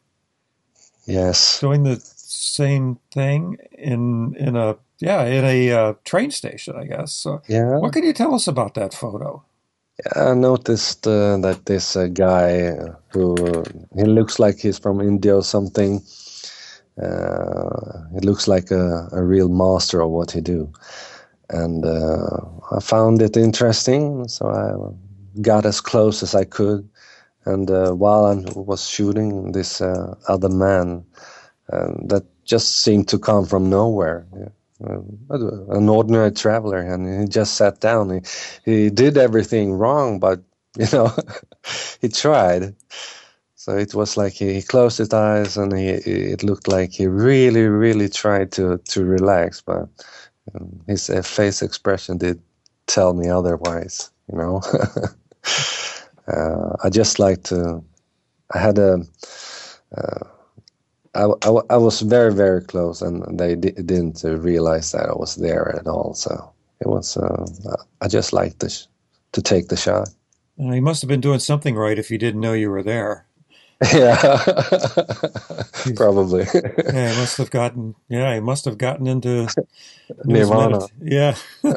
S2: yes,
S1: doing the same thing in in a yeah in a uh, train station, I guess. So,
S2: yeah.
S1: what can you tell us about that photo?
S2: I noticed uh, that this uh, guy uh, who uh, he looks like he's from India or something. Uh, it looks like a, a real master of what he do. And uh, I found it interesting, so I got as close as I could. And uh, while I was shooting, this uh, other man uh, that just seemed to come from nowhere, yeah, uh, an ordinary traveler, and he just sat down. He, he did everything wrong, but you know, he tried. So it was like he, he closed his eyes, and he it looked like he really, really tried to to relax, but um, his uh, face expression did tell me otherwise. You know, uh, I just like to. I had a. Uh, I, I, I was very, very close, and they di- didn't uh, realize that I was there at all. So it was. Uh, I just liked to sh- to take the shot.
S1: Uh, he must have been doing something right if he didn't know you were there.
S2: Yeah,
S1: He's,
S2: probably.
S1: yeah, he must have gotten. Yeah, he must have gotten into, into his
S2: Nirvana.
S1: medit. Yeah,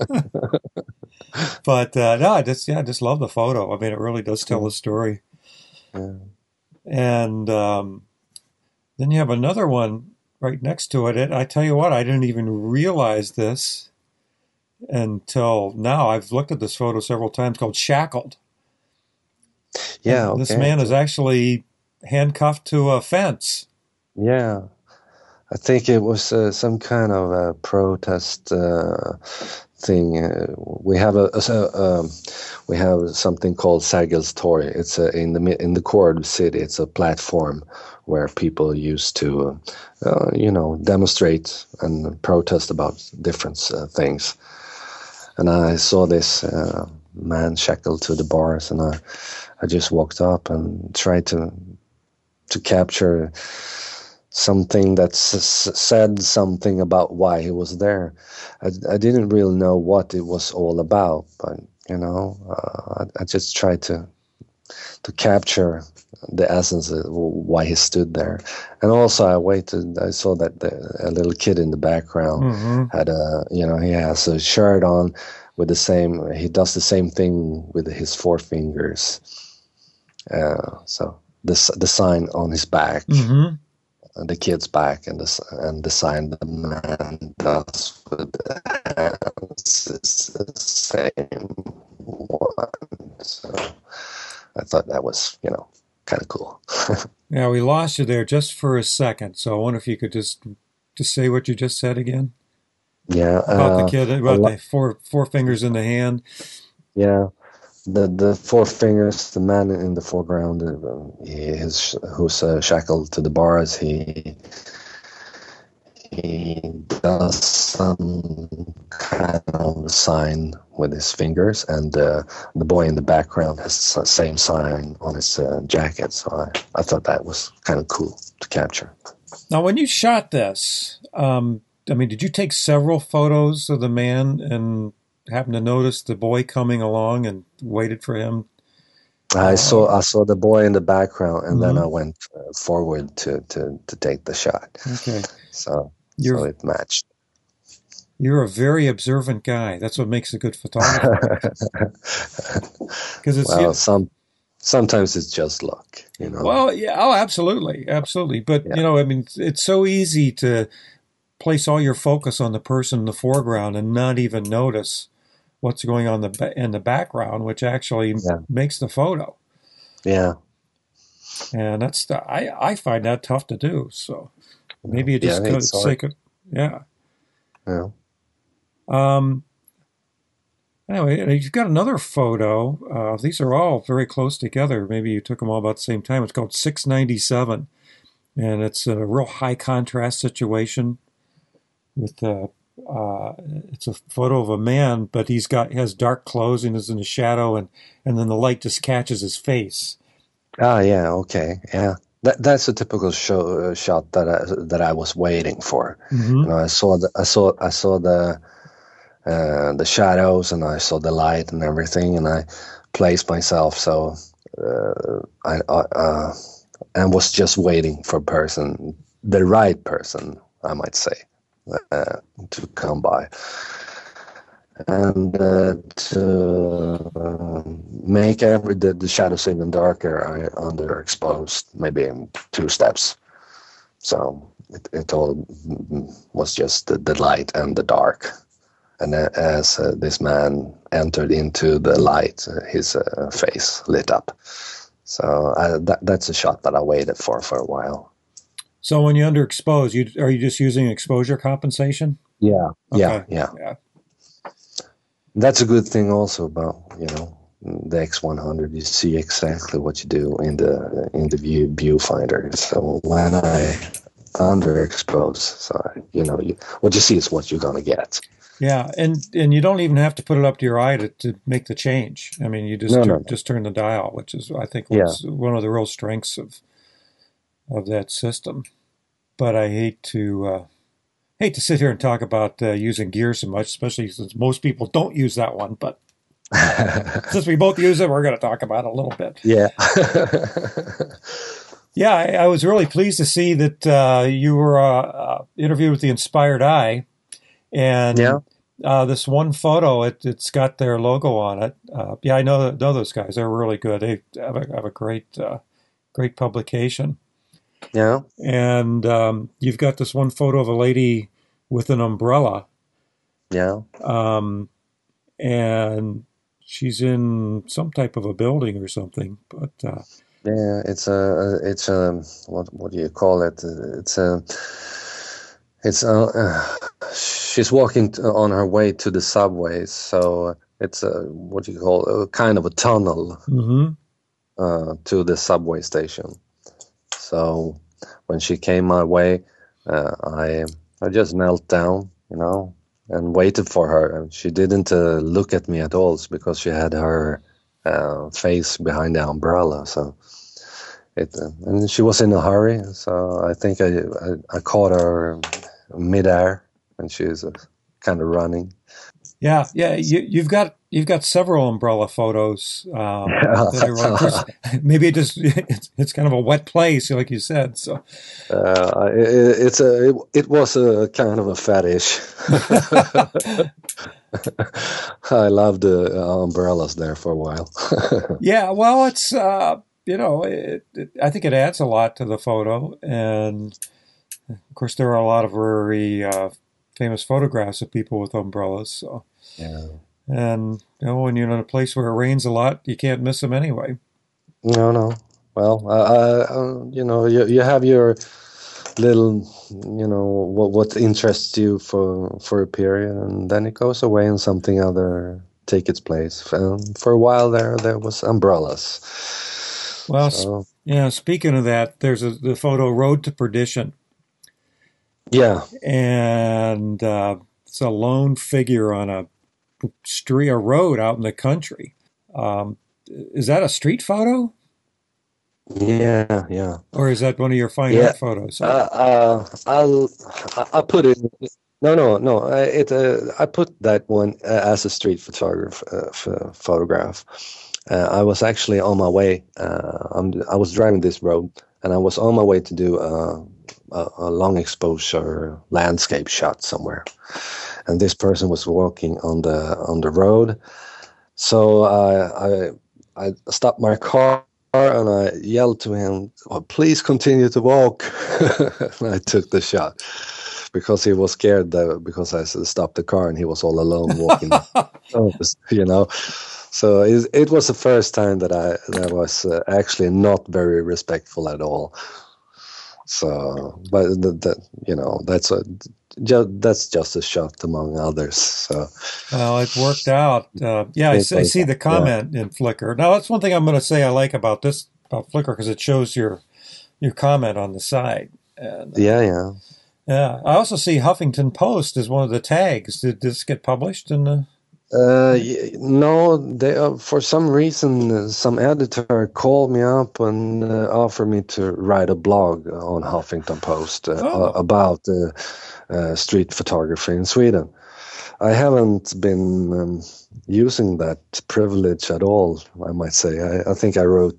S1: but uh, no, I just yeah, I just love the photo. I mean, it really does tell the story.
S2: Yeah.
S1: And um, then you have another one right next to it. And I tell you what, I didn't even realize this until now. I've looked at this photo several times, called Shackled.
S2: Yeah,
S1: And this
S2: okay.
S1: man is actually handcuffed to a fence.
S2: Yeah, I think it was uh, some kind of a protest uh, thing. Uh, we have a, a um, we have something called Sergels Torg. It's a, in the mi- in the core of the city. It's a platform where people used to, uh, you know, demonstrate and protest about different uh, things. And I saw this uh, man shackled to the bars, and I I just walked up and tried to to capture something that s- said something about why he was there. I, I didn't really know what it was all about, but you know, uh, I, I just tried to to capture the essence of why he stood there. And also, I waited. I saw that the, a little kid in the background
S1: Mm-hmm.
S2: had a, you know, he has a shirt on with the same. He does the same thing with his four fingers. Uh, so the the sign on his back.
S1: Mm-hmm.
S2: The kid's back, and the and the sign the man does with the hands is the same one. So I thought that was, you know, kind of cool.
S1: Yeah, we lost you there just for a second. So I wonder if you could just just say what you just said again
S2: Yeah,
S1: about the
S2: uh,
S1: kid,
S2: a
S1: about
S2: lo-
S1: the four four fingers in the hand.
S2: yeah. The the four fingers, the man in the foreground, uh, he is who's uh, shackled to the bars. He he does some kind of sign with his fingers, and uh, the boy in the background has the same sign on his uh, jacket. So I, I thought that was kind of cool to capture.
S1: Now, when you shot this, um, I mean, did you take several photos of the man and happen to notice the boy coming along and waited for him?
S2: I
S1: Uh,
S2: saw I saw the boy in the background, and then I
S1: mhm.
S2: went uh, forward to, to, to take the shot.
S1: Okay,
S2: So
S1: you're
S2: so it matched.
S1: you're a very observant guy. That's what makes a good photographer. Because it's
S2: Well,
S1: you.
S2: some sometimes it's just luck, you know.
S1: Well, yeah, oh, absolutely, absolutely. But
S2: Yeah,
S1: you know, I mean, it's, it's so easy to place all your focus on the person in the foreground and not even notice what's going on the ba- in the background, which actually
S2: yeah,
S1: makes the photo.
S2: yeah,
S1: And that's the, I I find that tough to do. So maybe you
S2: yeah.
S1: just could
S2: It's hard.
S1: say, could, yeah.
S2: Yeah.
S1: Um, anyway, you've got another photo. Uh, these are all very close together. Maybe you took them all about the same time. It's called six ninety-seven, and it's a real high contrast situation with uh, uh, it's a photo of a man, but he's got he has dark clothes and is in the shadow, and and then the light just catches his face.
S2: Ah, yeah. Okay. Yeah. That that's a typical show uh, shot that I that I was waiting for. You
S1: Mm-hmm.
S2: know, I saw the I saw I saw the uh, the shadows, and I saw the light and everything, and I placed myself so uh, I uh, uh, and was just waiting for a person, the right person, I might say, uh, to come by. And uh, to uh, make every the, the shadows even darker, I underexposed maybe in two steps. So it, it all was just the, the light and the dark. And as uh, this man entered into the light, uh, his uh, face lit up. So uh, that, that's a shot that I waited for for a while.
S1: So when you underexpose, you are you just using exposure compensation?
S2: Yeah,
S1: Okay.
S2: yeah, yeah.
S1: Yeah.
S2: That's a good thing also about, you know, the X one hundred. You see exactly what you do in the in the view viewfinder. So when I underexpose, so you know, you, what you see is what you're gonna get.
S1: Yeah, and and you don't even have to put it up to your eye to, to make the change. I mean, you just
S2: No,
S1: tur-
S2: no, no.
S1: just turn the dial, which is I think
S2: Yeah.
S1: what's one of the real strengths of of that system. But I hate to uh, hate to sit here and talk about uh, using gear so much, especially since most people don't use that one. But since we both use it, we're going to talk about it a little bit.
S2: Yeah.
S1: Yeah, I, I was really pleased to see that uh, you were uh, uh, interviewed with the Inspired Eye, and
S2: Yeah.
S1: uh, this one photo, it, it's got their logo on it. Uh, yeah, I know know those guys; they're really good. They have a, have a great uh, great publication.
S2: Yeah.
S1: And um, you've got this one photo of a lady with an umbrella,
S2: Yeah.
S1: um, and she's in some type of a building or something. But uh,
S2: Yeah, it's a, it's a, what, what do you call it? It's a, it's a, uh, she's walking t- on her way to the subway. So it's a, what do you call a kind of a tunnel
S1: mm-hmm.
S2: uh, to the subway station. So when she came my way, uh, I, I just knelt down, you know, and waited for her. And she didn't uh, look at me at all because she had her uh, face behind the umbrella. So it, uh, and she was in a hurry. So I think I I, I caught her midair, and she was uh, kind of running.
S1: Yeah, yeah. You, you've got you've got several umbrella photos um, that I wrote. Of course, maybe it just it's, it's kind of a wet place, like you said. So
S2: uh, it, it's a it, it was a kind of a fetish. I loved the uh, umbrellas there for a while.
S1: Yeah, well, it's uh, you know, it, it, I think it adds a lot to the photo, and of course, there are a lot of very uh, famous photographs of people with umbrellas. So.
S2: Yeah.
S1: And you know, when you're in a place where it rains a lot, you can't miss them anyway.
S2: No, no. Well, uh, uh, you know, you you have your little, you know, what what interests you for for a period, and then it goes away, and something other take its place. Um, for a while there, there was umbrellas.
S1: Well,
S2: So,
S1: yeah. Speaking of that, there's a, the photo "Road to Perdition."
S2: yeah,
S1: and uh, it's a lone figure on a street, a road out in the country. Um, is that a street photo?
S2: yeah, yeah.
S1: Or is that one of your fine
S2: Yeah.
S1: art photos?
S2: Uh, uh, I'll I put it. No, no, no. I, it uh, I put that one uh, as a street photograph uh, f- photograph. Uh, I was actually on my way. Uh, I'm, I was driving this road, and I was on my way to do a, a, a long exposure landscape shot somewhere. And this person was walking on the on the road, so I I, I stopped my car and I yelled to him, oh, "Please continue to walk." And I took the shot because he was scared that because I stopped the car and he was all alone walking. You know. So it, it was the first time that I that was uh, actually not very respectful at all. So, but the, the, you know, that's a just, that's just a shot among others. So,
S1: well, it worked out. Uh, yeah, I, see- I see the comment yeah. in Flickr. Now, that's one thing I'm going to say I like about this about Flickr because it shows your your comment on the side. And, uh,
S2: yeah, yeah,
S1: yeah. I also see Huffington Post as one of the tags. Did this get published in the?
S2: Uh, no, they uh, for some reason uh, some editor called me up and uh, offered me to write a blog on Huffington Post uh,
S1: Oh.
S2: about uh, uh, street photography in Sweden. I haven't been um, using that privilege at all, I might say. I, I think I wrote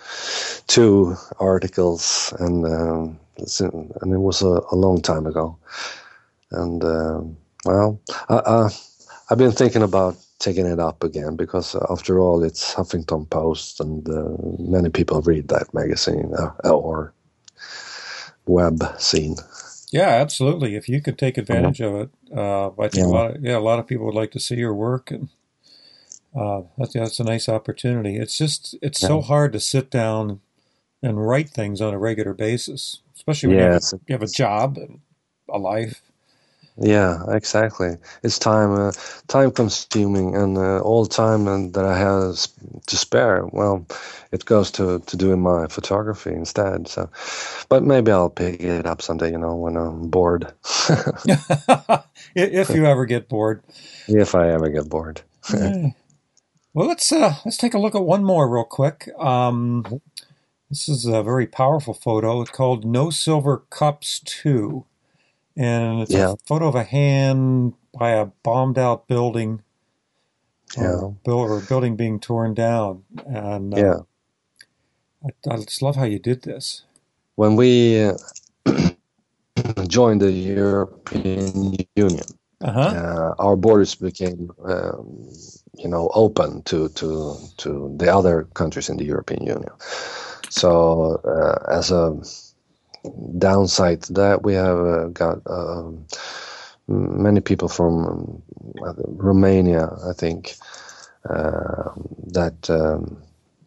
S2: two articles, and um, and it was a, a long time ago. And uh, well, I. I I've been thinking about taking it up again because, uh, after all, it's Huffington Post, and uh, many people read that magazine uh, or web scene.
S1: Yeah, absolutely. If you could take
S2: Mhm.
S1: advantage of it, uh, I think a
S2: Yeah,
S1: lot of yeah, a lot of people would like to see your work, and uh, that's that's a nice opportunity. It's just it's
S2: yeah,
S1: so hard to sit down and write things on a regular basis, especially when you have a
S2: yes,
S1: you have a job and a life.
S2: yeah, exactly. It's time, uh, time consuming, and uh, all time and that I have s- to spare. Well, it goes to to doing my photography instead. So, but maybe I'll pick it up someday. You know, when I'm bored,
S1: If you ever get bored.
S2: if I ever get bored.
S1: Eh. Well, let's uh, let's take a look at one more real quick. Um, this is a very powerful photo. It's called "No Silver Cups two," and it's a
S2: Yeah,
S1: photo of a hand by a bombed-out building, or
S2: yeah,
S1: build or a building being torn down. And uh,
S2: yeah.
S1: I, I just love how you did this.
S2: When we uh, joined the European Union,
S1: Uh huh.
S2: uh, our borders became, um, you know, open to to to the other countries in the European Union. So, uh, as a downside to that, we have uh, got um, many people from um, Romania, I think, uh, that um,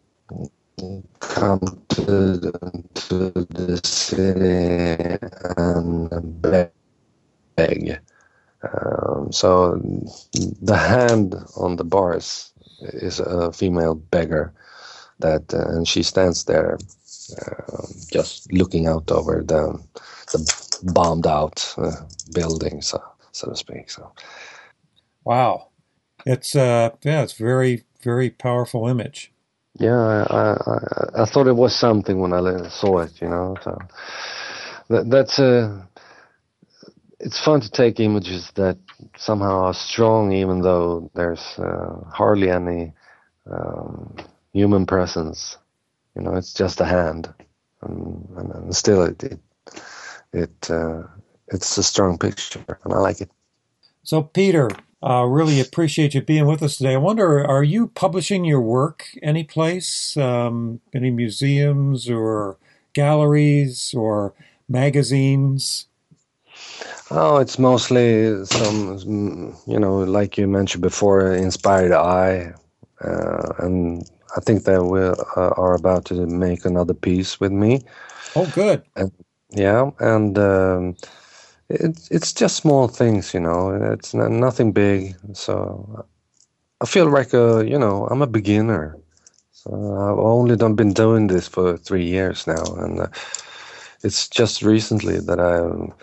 S2: come to the, to the city and beg. Um, so the hand on the bars is a female beggar that, uh, and she stands there, uh, just looking out over the the bombed out uh, building, so so to speak. So
S1: Wow. It's uh yeah, it's very very powerful image.
S2: yeah, I, I I thought it was something when I saw it, you know. So that, that's uh, it's fun to take images that somehow are strong, even though there's uh, hardly any um, human presence. You know, it's just a hand, and, and, and still it it, it uh, it's a strong picture, and I like it.
S1: So Peter, uh, really appreciate you being with us today. I wonder, are you publishing your work any place, um, any museums or galleries or magazines?
S2: Oh, it's mostly some, mm, you know, like you mentioned before, Inspired Eye, uh, and I think they will uh, are about to make another piece with me.
S1: Oh, good.
S2: And yeah, and um, it's it's just small things, you know. It's n- nothing big. So I feel like a, you know, I'm a beginner. So I've only done been doing this for three years now, and uh, it's just recently that I,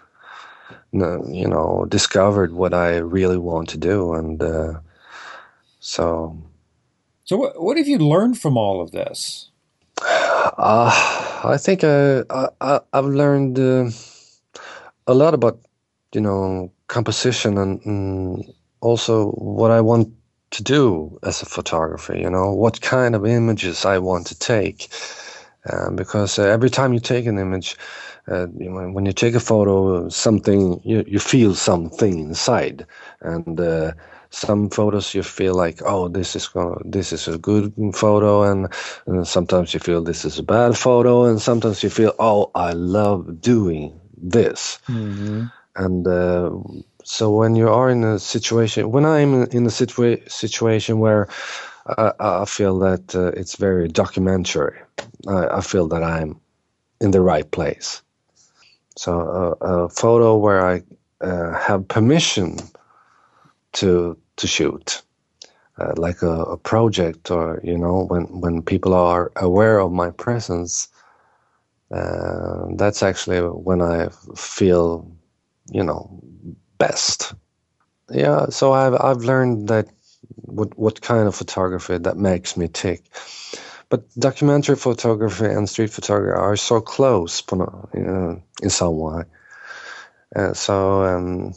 S2: you know, discovered what I really want to do, and uh, so
S1: So what what have you learned from all of this?
S2: uh, I think uh, I, I I've learned uh, a lot about, you know, composition and, and also what I want to do as a photographer. You know, what kind of images I want to take. Um, because uh, every time you take an image, uh, you know, when you take a photo, something you, you feel something inside, and uh, some photos you feel like, oh, this is gonna, this is a good photo, and, and sometimes you feel this is a bad photo, and sometimes you feel, oh, I love doing this,
S1: Hmm.
S2: and uh, so when you are in a situation, when I'm in a situa- situation where I, I feel that uh, it's very documentary, I, I feel that I'm in the right place. So a, a photo where I uh, have permission to to shoot, uh, like a, a project, or you know, when when people are aware of my presence, uh, that's actually when I feel, you know, best. Yeah, so I've I've learned that what what kind of photography that makes me tick. But documentary photography and street photography are so close, uh, in some way. Uh, so um,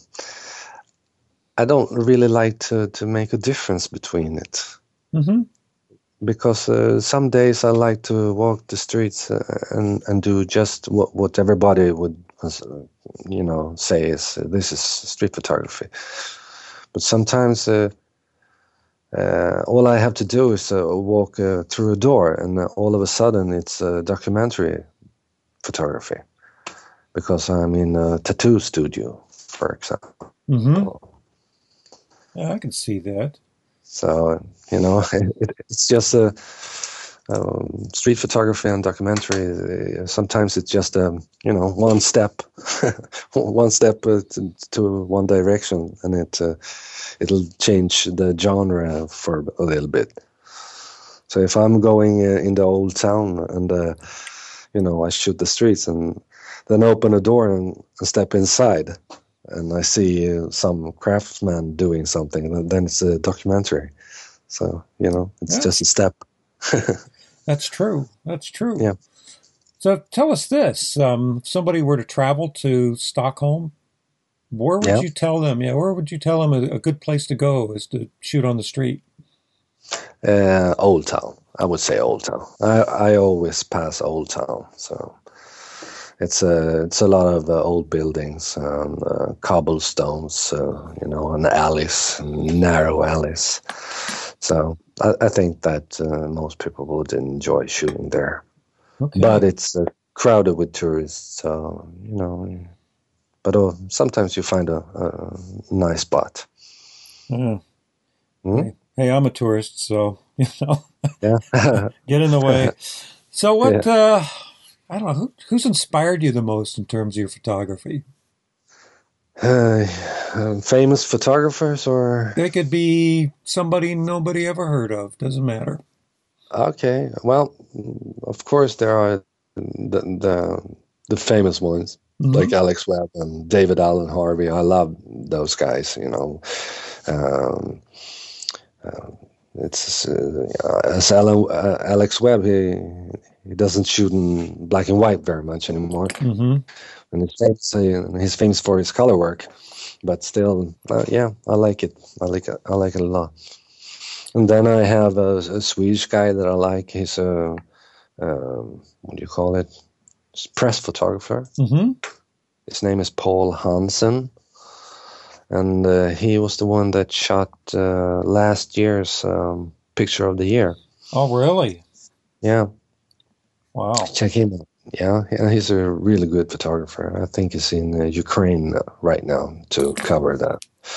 S2: I don't really like to to make a difference between it,
S1: Hmm.
S2: because uh, some days I like to walk the streets uh, and and do just what what everybody would, uh, you know, say is uh, this is street photography. But sometimes. Uh, Uh, all I have to do is uh, walk uh, through a door, and uh, all of a sudden it's uh, documentary photography. because I'm in a tattoo studio, for example.
S1: Mm-hmm. Yeah, I can see that.
S2: So, you know, it, it's just a um, street photography and documentary. uh, Sometimes it's just a, you know, one step, one step uh, to, to one direction, and it uh, it'll change the genre for a little bit. So if I'm going uh, in the old town and uh, you know, I shoot the streets and then open a door and, and step inside, and I see uh, some craftsman doing something, and then it's a documentary. So, you know, it's
S1: That's
S2: just a step.
S1: that's true. That's true.
S2: Yeah.
S1: So tell us this: um, if somebody were to travel to Stockholm, where would
S2: Yeah.
S1: you tell them? Yeah, where would you tell them a, a good place to go is to shoot on the street?
S2: Uh, Old Town. I would say Old Town. I, I always pass Old Town. So it's a, it's a lot of uh, old buildings and uh, cobblestones, uh, you know, and alleys, narrow alleys. So I, I think that uh, most people would enjoy shooting there.
S1: Okay.
S2: But it's uh, crowded with tourists, so, you know, but uh, sometimes you find a, a nice spot.
S1: Yeah.
S2: Hmm?
S1: Hey, hey, I'm a tourist, so you know,
S2: Yeah.
S1: get in the way. So what?
S2: Yeah.
S1: Uh, I don't know who, who's inspired you the most in terms of your photography.
S2: Uh, um, famous photographers or
S1: They could be somebody nobody ever heard of. Doesn't matter.
S2: okay, well, of course there are the the, the famous ones like
S1: Mm-hmm.
S2: Alex Webb and David Allen Harvey. I love those guys, you know. Um, uh, it's uh, as Alan, uh, Alex Webb, he he doesn't shoot in black and white very much anymore,
S1: Mm-hmm.
S2: and he's famous, uh, he's famous for his color work. But still, uh, yeah, I like it. I like it. I like it a lot. And then I have a, a Swedish guy that I like. He's a um, what do you call it? He's a press photographer.
S1: Mm-hmm.
S2: His name is Paul Hansen, and uh, he was the one that shot uh, last year's um, picture of the year.
S1: Oh, really?
S2: Yeah,
S1: Wow.
S2: check him out. Yeah, yeah, he's a really good photographer. I think he's in uh, Ukraine uh, right now to cover the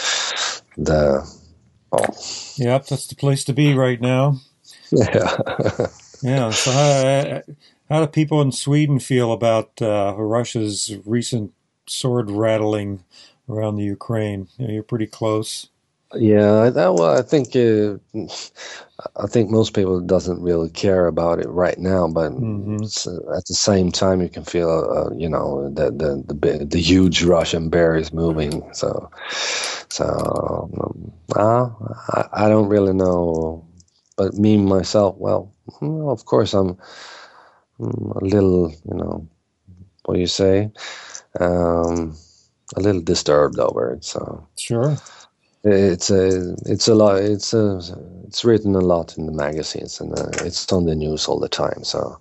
S2: the. Oh,
S1: Yep, that's the place to be right now.
S2: yeah.
S1: Yeah. So how, how do people in Sweden feel about uh, Russia's recent sword rattling around the Ukraine? You know, you're pretty close.
S2: Yeah, I, I- well, I think uh, I think most people doesn't really care about it right now, but
S1: Mm-hmm.
S2: s- at the same time, you can feel, uh, you know, that the the big- the huge Russian bear is moving. So, so um, uh, I, I don't really know, but me myself, well, mm, of course, I'm mm, a little, you know, what do you say, um, a little disturbed over it. So.
S1: Sure.
S2: It's a, it's a lot. It's a, it's written a lot in the magazines, and uh, it's on the news all the time. So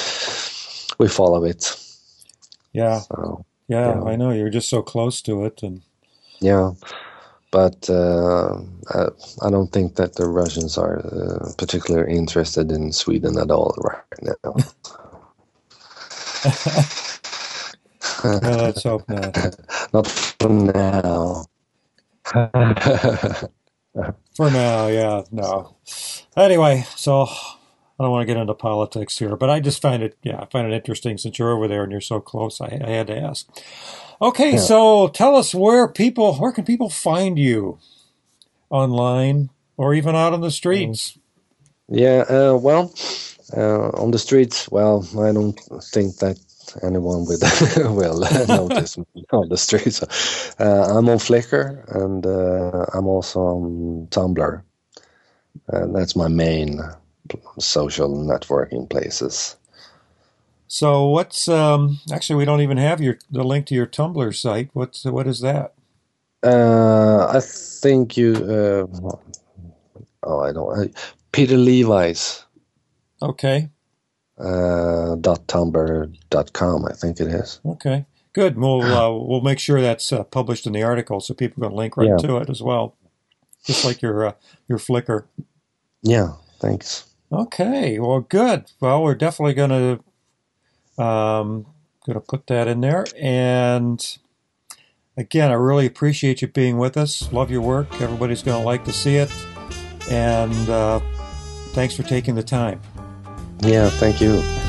S2: we follow it.
S1: Yeah.
S2: So
S1: Yeah.
S2: yeah,
S1: I know you're just so close to it, and
S2: yeah. But uh, I, I don't think that the Russians are uh, particularly interested in Sweden at all right now.
S1: well, let's hope not.
S2: Not for now.
S1: For now, yeah, no. Anyway, so I don't want to get into politics here, but I just find it, yeah, I find it interesting since you're over there and you're so close. I, I had to ask. Okay,
S2: Yeah.
S1: so tell us where people, where can people find you online or even out on the streets?
S2: Yeah, uh, well, uh, on the streets, well, I don't think that anyone will will notice me on the streets. Uh, I'm on Flickr, and uh, I'm also on Tumblr. And that's my main social networking places.
S1: So what's um actually we don't even have your the link to your Tumblr site. What's what is that?
S2: Uh, I think you. Uh, oh, I don't. I, Peter Levi's
S1: Okay.
S2: uh, dot tumblr dot com. I think it is.
S1: Okay. Good. We'll uh, we'll make sure that's uh, published in the article so people can link right
S2: Yeah.
S1: to it as well. Just like your uh, your Flickr.
S2: Yeah. Thanks.
S1: Okay. Well, good. Well, we're definitely going to um, Going to put that in there. And again, I really appreciate you being with us. Love your work. Everybody's going to like to see it. And uh, thanks for taking the time.
S2: Yeah, thank you.